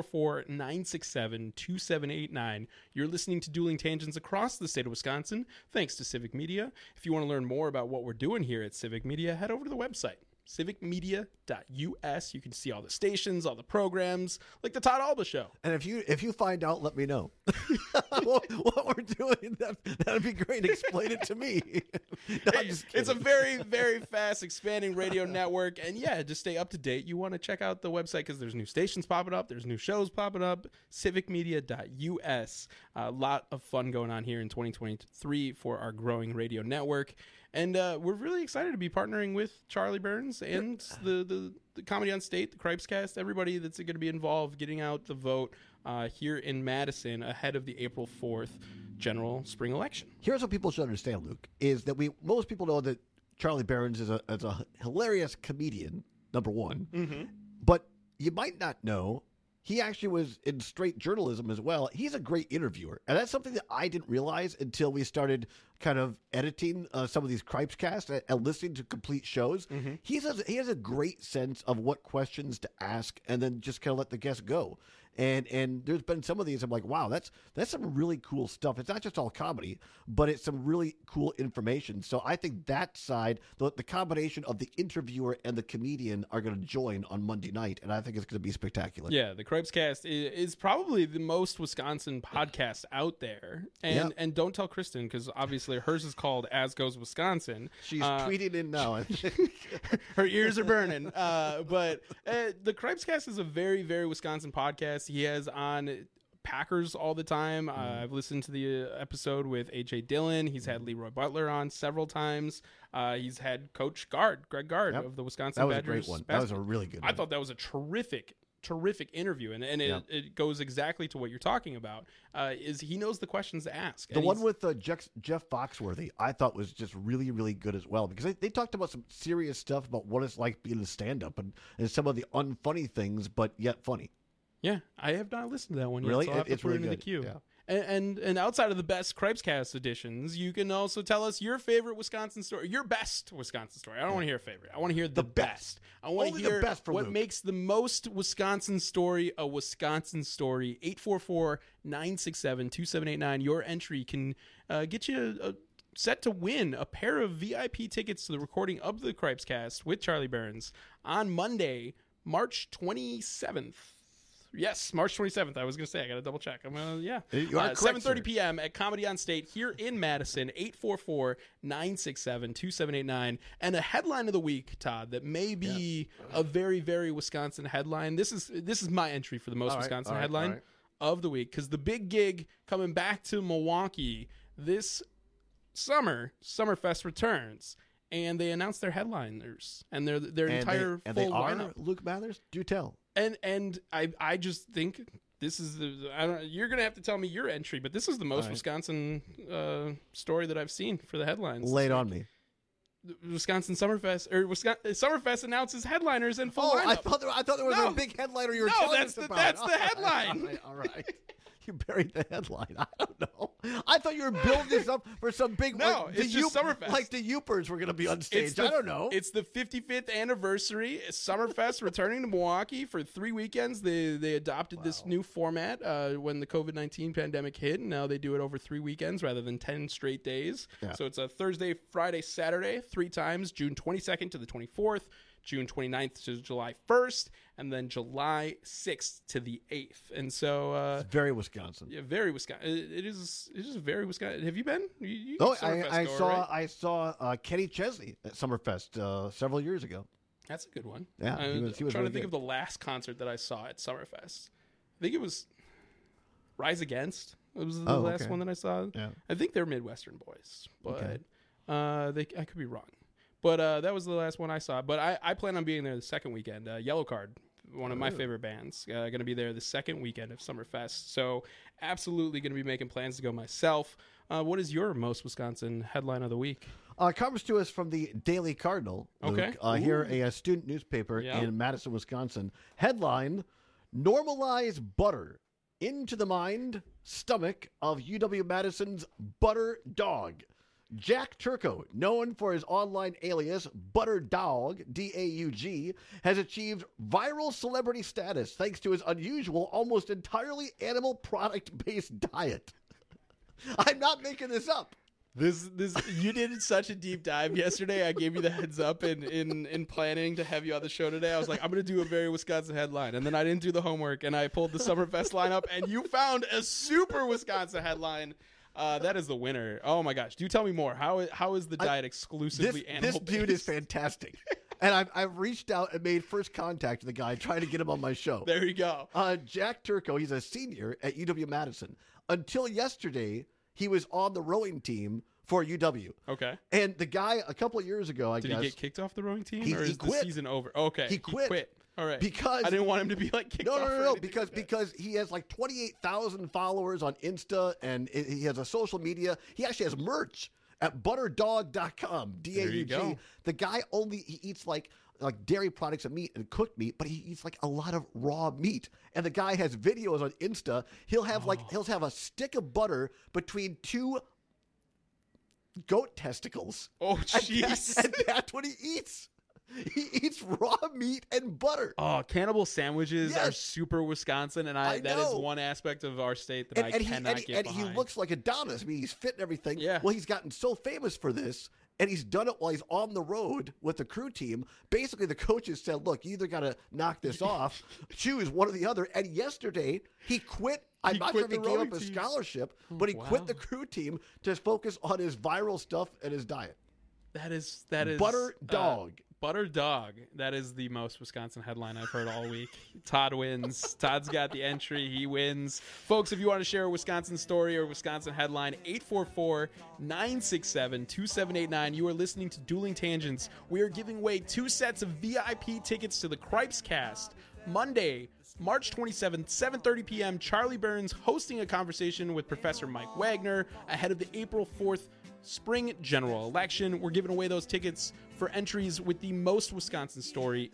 844-967-2789. You're listening to Dueling Tangents across the state of Wisconsin, thanks to Civic Media. If you want to learn more about what we're doing here at Civic Media, head over to the website, civicmedia.us. You can see all the stations, all the programs, like the Todd Alba Show. And if you find out, let me know what we're doing. That'd be great. Explain it to me. No, it's a very, very fast expanding radio network. And yeah, just stay up to date. You want to check out the website because there's new stations popping up. There's new shows popping up. civicmedia.us. A lot of fun going on here in 2023 for our growing radio network. And we're really excited to be partnering with Charlie Burns and the Comedy on State, the Cripescast, everybody that's going to be involved getting out the vote here in Madison ahead of the April 4th general spring election. Here's what people should understand, Luke, is that most people know that Charlie Burns is a hilarious comedian, number one. Mm-hmm. But you might not know he actually was in straight journalism as well. He's a great interviewer. And that's something that I didn't realize until we started kind of editing some of these Cripescasts and listening to complete shows. Mm-hmm. He has a great sense of what questions to ask and then just kind of let the guest go. And there's been some of these I'm like, wow, that's some really cool stuff. It's not just all comedy, but it's some really cool information. So I think that side, the combination of the interviewer and the comedian are going to join on Monday night, and I think it's going to be spectacular. Yeah, the Cripescast is probably the most Wisconsin podcast out there. And don't tell Kristen, because obviously hers is called As Goes Wisconsin. She's tweeting in now. Her ears are burning. But the Cripescast is a very, very Wisconsin podcast. He has on Packers all the time. I've listened to the episode with A.J. Dillon. He's had Leroy Butler on several times. He's had Coach Greg Gard of the Wisconsin Badgers. That was a great one. That was a really good one. I thought that was a terrific interview, and it goes exactly to what you're talking about. Is he knows the questions to ask. The one with Jeff Foxworthy I thought was just really, really good as well, because they talked about some serious stuff about what it's like being a stand-up and some of the unfunny things, but yet funny. Yeah, I have not listened to that one yet. Really? So I'll have to put it in the queue. Yeah. And outside of the best Cripescast editions, you can also tell us your favorite Wisconsin story, your best Wisconsin story. I don't want to hear a favorite. I want to hear the best. I want to hear what makes the most Wisconsin story a Wisconsin story. 844-967-2789. Your entry can get you set to win a pair of VIP tickets to the recording of the Cripescast with Charlie Burns on Monday, March 27th. Yes, March 27th. I was going to say, I got to double check. I'm going to, yeah. 7:30 p.m. at Comedy on State here in Madison, 844-967-2789. And a headline of the week, Todd, that may be a very, very Wisconsin headline. This is my entry for the most Wisconsin headline of the week, because the big gig coming back to Milwaukee this summer, Summerfest returns. And they announced their headliners and their entire full lineup. Luke Mathers, do tell. And I just think this is you're gonna have to tell me your entry, but this is the most Wisconsin story that I've seen for the headlines. Lay it on me. Wisconsin Summerfest announces headliners and full lineup. I thought there was a big headliner you were telling us about. That's the headline. All right. You buried the headline. I don't know. I thought you were building this up for some big. No, it's just Summerfest. Like the Youpers were going to be on stage. I don't know. It's the 55th anniversary. Summerfest returning to Milwaukee for 3 weekends. They adopted this new format when the COVID-19 pandemic hit, and now they do it over 3 weekends rather than 10 straight days. Yeah. So it's a Thursday, Friday, Saturday, 3 times, June 22nd to the 24th. June 29th to July 1st, and then July 6th to the 8th. And so it's very Wisconsin. Yeah, very Wisconsin. It is very Wisconsin. Have you been? You I saw Kenny Chesney at Summerfest several years ago. That's a good one. Yeah, he was I'm trying really to think good. of the last concert that I saw at Summerfest. I think it was Rise Against. It was the last one that I saw. Yeah. I think they're Midwestern boys, but Okay. I could be wrong. But that was the last one I saw. But I plan on being there the second weekend. Yellow Card, one of my favorite bands, going to be there the second weekend of Summerfest. So absolutely going to be making plans to go myself. What is your most Wisconsin headline of the week? Comes to us from the Daily Cardinal. Okay. Luke, here, a student newspaper in Madison, Wisconsin. Headline: Normalize butter into the mind, stomach of UW-Madison's butter dog. Jack Turco, known for his online alias Butter Dog, D-A-U-G, has achieved viral celebrity status thanks to his unusual, almost entirely animal product-based diet. I'm not making this up. This you did such a deep dive yesterday. I gave you the heads up in planning to have you on the show today. I was like, I'm going to do a very Wisconsin headline. And then I didn't do the homework, and I pulled the Summerfest lineup, and you found a super Wisconsin headline. That is the winner. Oh, my gosh. Do tell me more. How is the diet exclusively animal-based? This dude is fantastic. And I've reached out and made first contact with the guy, trying to get him on my show. There you go. Jack Turco, he's a senior at UW-Madison. Until yesterday, he was on the rowing team for UW. Okay. And the guy, a couple of years ago, Did he get kicked off the rowing team, or he is quit. the season over? Okay. He quit. All right. Because I didn't want him to be like kicked off. No, because he has like 28,000 followers on Insta, and he has a social media. He actually has merch at butterdog.com. D-A-U-G. There you go. The guy he eats like dairy products and meat and cooked meat, but he eats like a lot of raw meat. And the guy has videos on Insta. He'll have a stick of butter between two goat testicles. Oh, jeez. And that's what he eats. He eats raw meat and butter. Oh, cannibal sandwiches are super Wisconsin, and I that is know. one aspect of our state that I cannot get behind. And he looks like Adonis. I mean, he's fit and everything. Yeah. Well, he's gotten so famous for this, and he's done it while he's on the road with the crew team. Basically, the coaches said, look, you either got to knock this off, choose one or the other. And yesterday, he quit. I'm not sure if he gave up his scholarship, but he quit the crew team to focus on his viral stuff and his diet. That is Butter Dog. Butter Dog. That is the most Wisconsin headline I've heard all week. Todd wins. Todd's got the entry. He wins. Folks, if you want to share a Wisconsin story or a Wisconsin headline, 844-967-2789. You are listening to Dueling Tangents. We are giving away 2 sets of VIP tickets to the Cripes Cast. Monday, March 27th, 7:30 p.m., Charlie Burns hosting a conversation with Professor Mike Wagner ahead of the April 4th spring general election. We're giving away those tickets for entries with the most Wisconsin story,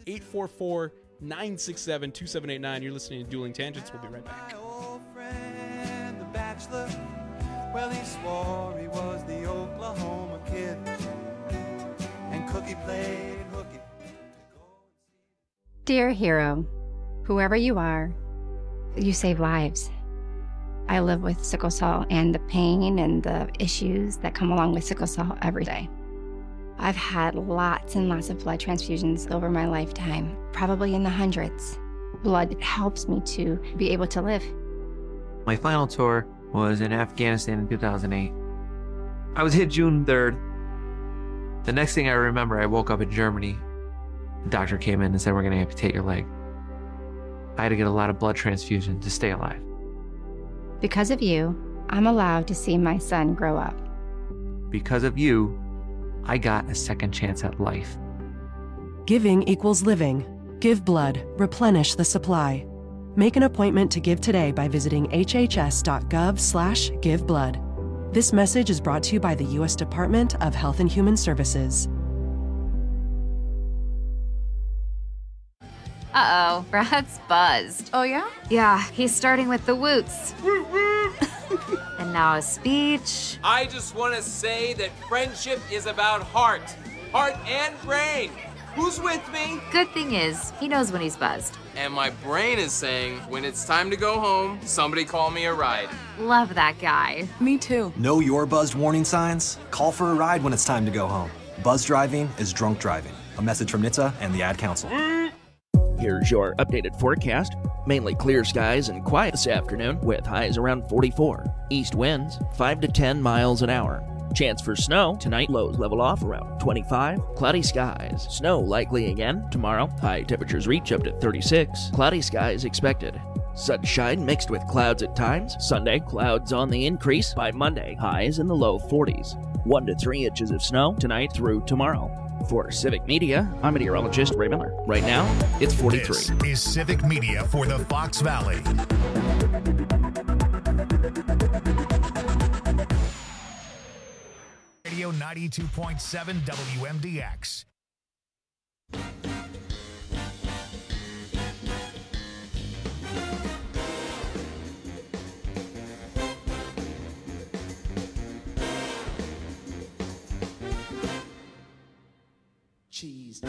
844-967-2789. You're listening to Dueling Tangents. We'll be right back. My old friend, the bachelor, well, he swore he was the Oklahoma kid. And Cookie played hooky. Dear hero, whoever you are, you save lives. I live with sickle cell and the pain and the issues that come along with sickle cell every day. I've had lots and lots of blood transfusions over my lifetime, probably in the hundreds. Blood helps me to be able to live. My final tour was in Afghanistan in 2008. I was hit June 3rd. The next thing I remember, I woke up in Germany. The doctor came in and said, we're going to amputate your leg. I had to get a lot of blood transfusion to stay alive. Because of you, I'm allowed to see my son grow up. Because of you, I got a second chance at life. Giving equals living. Give blood. Replenish the supply. Make an appointment to give today by visiting hhs.gov/giveblood. This message is brought to you by the U.S. Department of Health and Human Services. Uh-oh, Brad's buzzed. Oh, yeah? Yeah, he's starting with the woots. And now a speech. I just want to say that friendship is about heart and brain. Who's with me? Good thing is, he knows when he's buzzed. And my brain is saying, when it's time to go home, somebody call me a ride. Love that guy. Me too. Know your buzzed warning signs? Call for a ride when it's time to go home. Buzz driving is drunk driving. A message from NHTSA and the Ad Council. Here's your updated forecast. Mainly clear skies and quiet this afternoon with highs around 44. East winds 5 to 10 miles an hour. Chance for snow tonight, lows level off around 25. Cloudy skies. Snow likely again tomorrow. High temperatures reach up to 36. Cloudy skies expected. Sunshine mixed with clouds at times. Sunday, clouds on the increase. By Monday, highs in the low 40s. 1 to 3 inches of snow tonight through tomorrow. For Civic Media, I'm meteorologist Ray Miller. Right now, it's 43. This is Civic Media for the Fox Valley. Radio 92.7 WMDX. Cheese.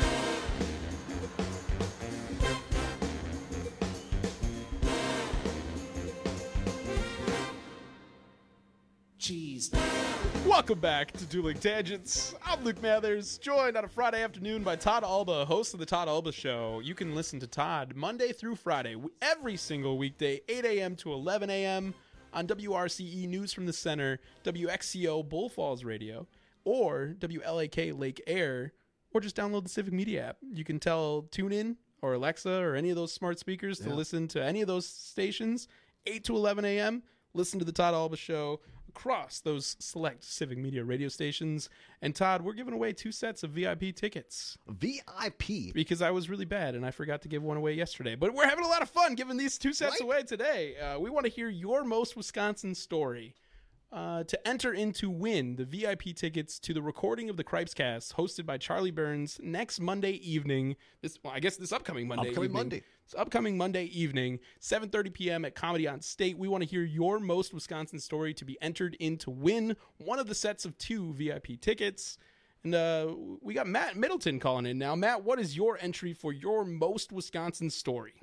Cheese. Welcome back to Dueling Tangents. I'm Luke Mathers, joined on a Friday afternoon by Todd Alba, host of the Todd Alba Show. You can listen to Todd Monday through Friday, every single weekday, 8 a.m. to 11 a.m. on WRCE News from the Center, WXCO Bull Falls Radio, or WLAK Lake Air, or just download the Civic Media app. You can tell TuneIn or Alexa or any of those smart speakers to listen to any of those stations, 8 to 11 a.m. Listen to the Todd Alba Show across those select Civic Media radio stations. And Todd, we're giving away 2 sets of VIP tickets. VIP? Because I was really bad and I forgot to give one away yesterday. But we're having a lot of fun giving these 2 sets away today. We want to hear your most Wisconsin story. To enter into win the VIP tickets to the recording of the Cripes Cast hosted by Charlie Burns next Monday evening. This upcoming Monday evening. This upcoming Monday evening, 7:30 p.m. at Comedy on State. We want to hear your most Wisconsin story to be entered in to win one of the sets of 2 VIP tickets. And we got Matt Middleton calling in now. Matt, what is your entry for your most Wisconsin story?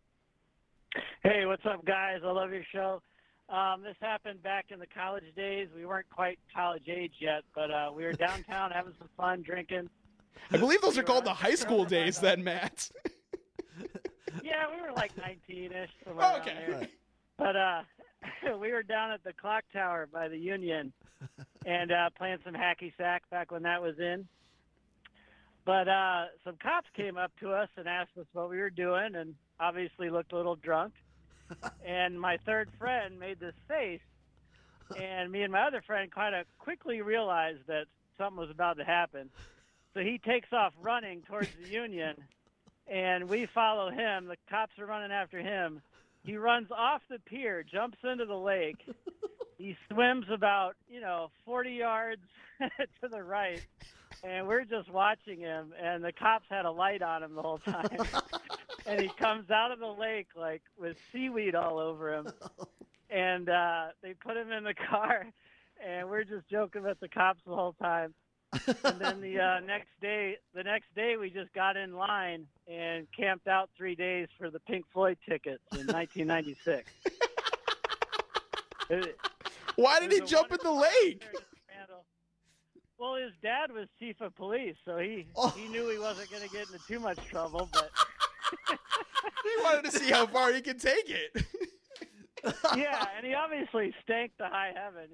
Hey, what's up, guys? I love your show. This happened back in the college days. We weren't quite college age yet, but we were downtown having some fun, drinking. I believe those are called the high school days then, Matt. Yeah, we were like 19-ish. Oh, okay. Right. But we were down at the clock tower by the Union and playing some hacky sack back when that was in. But some cops came up to us and asked us what we were doing and obviously looked a little drunk. And my third friend made this face, and me and my other friend kind of quickly realized that something was about to happen. So he takes off running towards the Union, and we follow him. The cops are running after him. He runs off the pier, jumps into the lake. He swims about, 40 yards to the right, and we're just watching him, and the cops had a light on him the whole time. And he comes out of the lake, like, with seaweed all over him. And they put him in the car, and we're just joking with the cops the whole time. And then the next day, we just got in line and camped out 3 days for the Pink Floyd tickets in 1996. Why did he jump in the lake? Well, his dad was chief of police, so he knew he wasn't going to get into too much trouble, but... He wanted to see how far he could take it. Yeah, and he obviously stank to high heaven,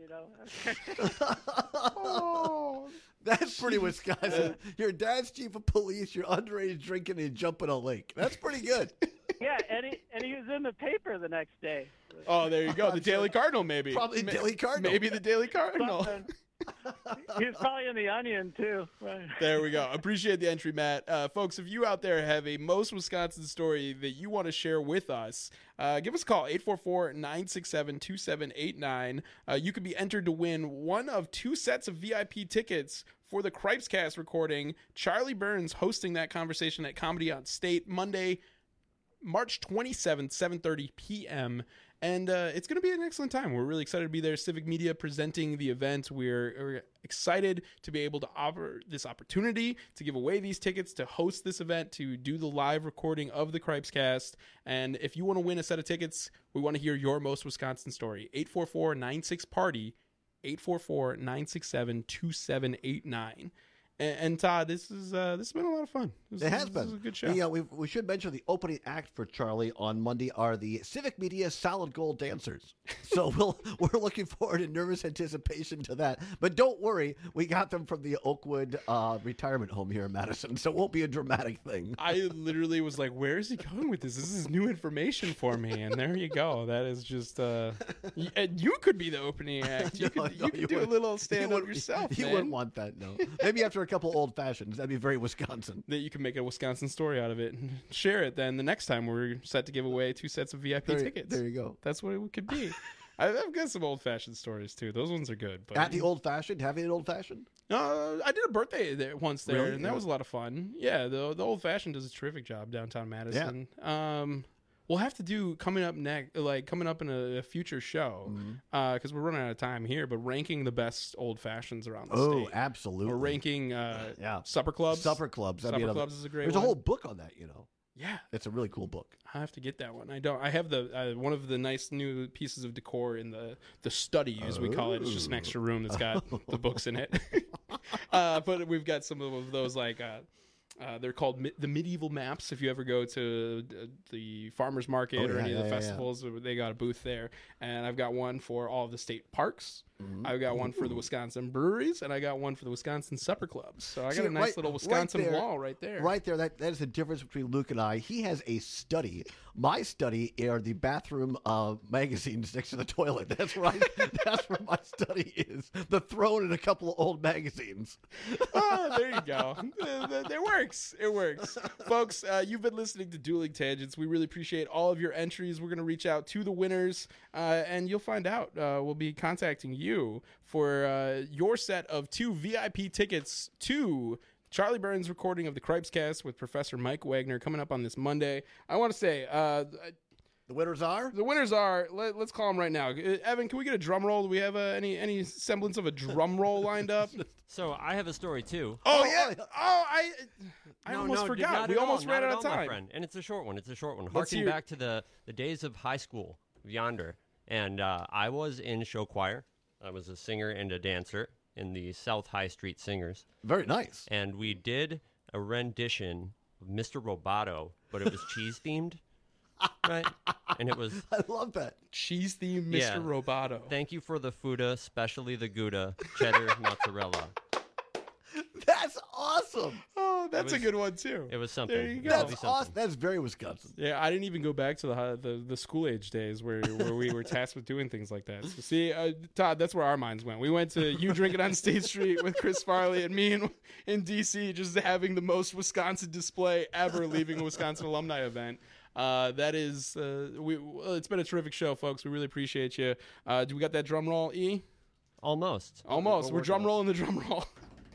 Oh, that's pretty Wisconsin. Your dad's chief of police, you're underage drinking, and you jump in a lake. That's pretty good. Yeah, and he was in the paper the next day. Oh, there you go. The Daily Cardinal, maybe. Probably Daily Cardinal. Maybe the Daily Cardinal. He was probably in the Onion, too. There we go. Appreciate the entry, Matt. Folks, if you out there have a most Wisconsin story that you want to share with us, give us a call, 844-967-2789. You could be entered to win one of 2 sets of VIP tickets for the Cripes Cast recording. Charlie Burns hosting that conversation at Comedy on State, Monday, March 27th, 7:30 p.m., and it's going to be an excellent time. We're really excited to be there. Civic Media presenting the event. We're excited to be able to offer this opportunity to give away these tickets, to host this event, to do the live recording of the Cripes Cast. And if you want to win a set of tickets, we want to hear your most Wisconsin story. 844-96-PARTY, 844-967-2789. And Todd, this has been a lot of fun. It has been. This is a good show. And, we should mention the opening act for Charlie on Monday are the Civic Media Solid Gold Dancers. So we're looking forward in nervous anticipation to that. But don't worry, we got them from the Oakwood retirement home here in Madison, so it won't be a dramatic thing. I literally was like, where is he going with this? This is new information for me. And there you go. That is just you could be the opening act. You could do a little stand-up yourself, You man. wouldn't want that, no. Maybe after a couple old fashions. That'd be very Wisconsin. That you can make a Wisconsin story out of it and share it then the next time we're set to give away 2 sets of VIP tickets. There you go. That's what it could be. I've got some old-fashioned stories, too. Those ones are good. But At the old-fashioned? Having an old-fashioned? I did a birthday there once there, Really? and that Yeah. was a lot of fun. Yeah, the old-fashioned does a terrific job downtown Madison. We'll have to do coming up in a future show, because we're running out of time here. But ranking the best old fashions around the state. Oh, absolutely. Or ranking supper clubs. Supper clubs. Supper clubs is a great There's one. a whole book on that, Yeah, it's a really cool book. I have to get that one. I don't. I have the one of the nice new pieces of decor in the study, as we call it. It's just an extra room that's got the books in it. But we've got some of those they're called the medieval maps. If you ever go to the farmers market or any of the festivals, they got a booth there. And I've got one for all of the state parks. I've got one for the Wisconsin breweries, and I got one for the Wisconsin supper clubs. So I got a nice little Wisconsin wall right there. Right there. That is the difference between Luke and I. He has a study. My study are the bathroom magazines next to the toilet. That's right. That's where my study is. The throne and a couple of old magazines. There you go. It works. It works. Folks, you've been listening to Dueling Tangents. We really appreciate all of your entries. We're going to reach out to the winners, and you'll find out. We'll be contacting you for your set of 2 VIP tickets to Charlie Burns' recording of the Cripescast with Professor Mike Wagner coming up on this Monday. I want to say... the winners are? The winners are... Let's call them right now. Evan, can we get a drum roll? Do we have any semblance of a drum roll lined up? So I have a story, too. Oh, yeah. Oh, I almost no, forgot. not We at all, almost ran not out at of all, my time. friend. And it's a short one. Let's Harking hear- back to the days of high school yonder. And I was in show choir. I was a singer and a dancer in the South High Street Singers. Very nice. And we did a rendition of Mr. Roboto, but it was cheese-themed. Right? And it was... I love that. Cheese-themed Mr. Roboto. Thank you for the Fuda, especially the Gouda, cheddar, mozzarella. That's awesome. Oh, that's a good one, too. It was something. There you go. That's awesome. That's very Wisconsin. Yeah, I didn't even go back to the school age days where we were tasked with doing things like that. So see, Todd, that's where our minds went. We went to you drinking on State Street with Chris Farley and me in DC, just having the most Wisconsin display ever, leaving a Wisconsin alumni event. That is, it's been a terrific show, folks. We really appreciate you. Do we got that drum roll, E? Almost. We're drum rolling the drum roll.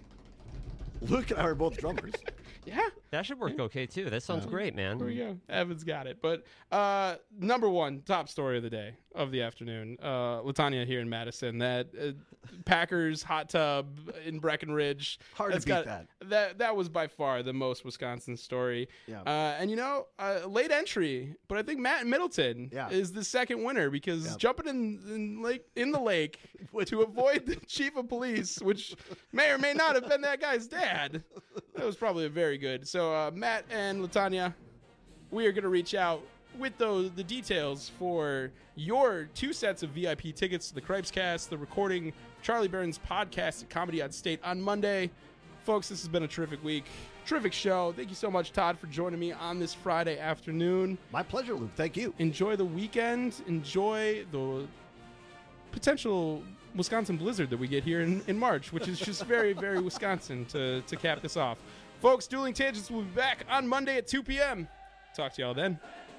Luke and I are both drummers. Yeah. That should work okay, too. That sounds great, man. There we go. Evan's got it. But number one, top story of the day, of the afternoon, Latanya here in Madison, that Packers hot tub in Breckenridge. Hard to beat that. That was by far the most Wisconsin story. Yeah. And, late entry, but I think Matt Middleton is the second winner because jumping in the lake to avoid the chief of police, which may or may not have been that guy's dad, that was probably a very good. So Matt and Latanya, we are going to reach out with the details for your 2 sets of VIP tickets to the Cripescast, the recording Charlie Burns podcast at Comedy on State on Monday. Folks, this has been a terrific week. Terrific show. Thank you so much, Todd, for joining me on this Friday afternoon. My pleasure, Luke. Thank you. Enjoy the weekend. Enjoy the potential Wisconsin blizzard that we get here in March, which is just very, very Wisconsin to cap this off. Folks, Dueling Tangents will be back on Monday at 2 p.m. Talk to y'all then.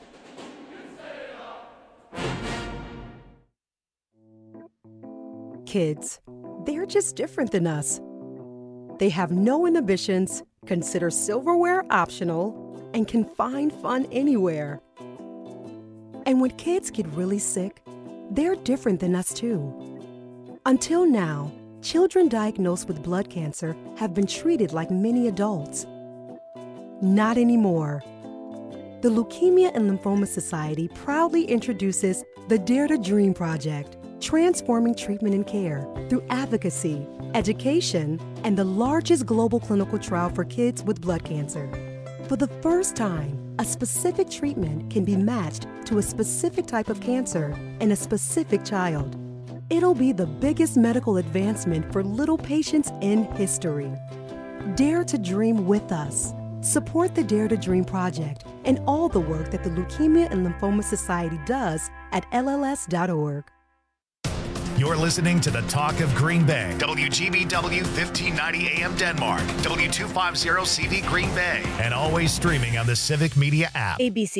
Kids, they're just different than us. They have no inhibitions, consider silverware optional, and can find fun anywhere. And when kids get really sick, they're different than us too. Until now, children diagnosed with blood cancer have been treated like many adults. Not anymore. The Leukemia and Lymphoma Society proudly introduces the Dare to Dream Project, transforming treatment and care through advocacy, education, and the largest global clinical trial for kids with blood cancer. For the first time, a specific treatment can be matched to a specific type of cancer in a specific child. It'll be the biggest medical advancement for little patients in history. Dare to dream with us. Support the Dare to Dream Project and all the work that the Leukemia and Lymphoma Society does at LLS.org. You're listening to the Talk of Green Bay. WGBW 1590 AM Denmark. W250 CV Green Bay. And always streaming on the Civic Media app. ABC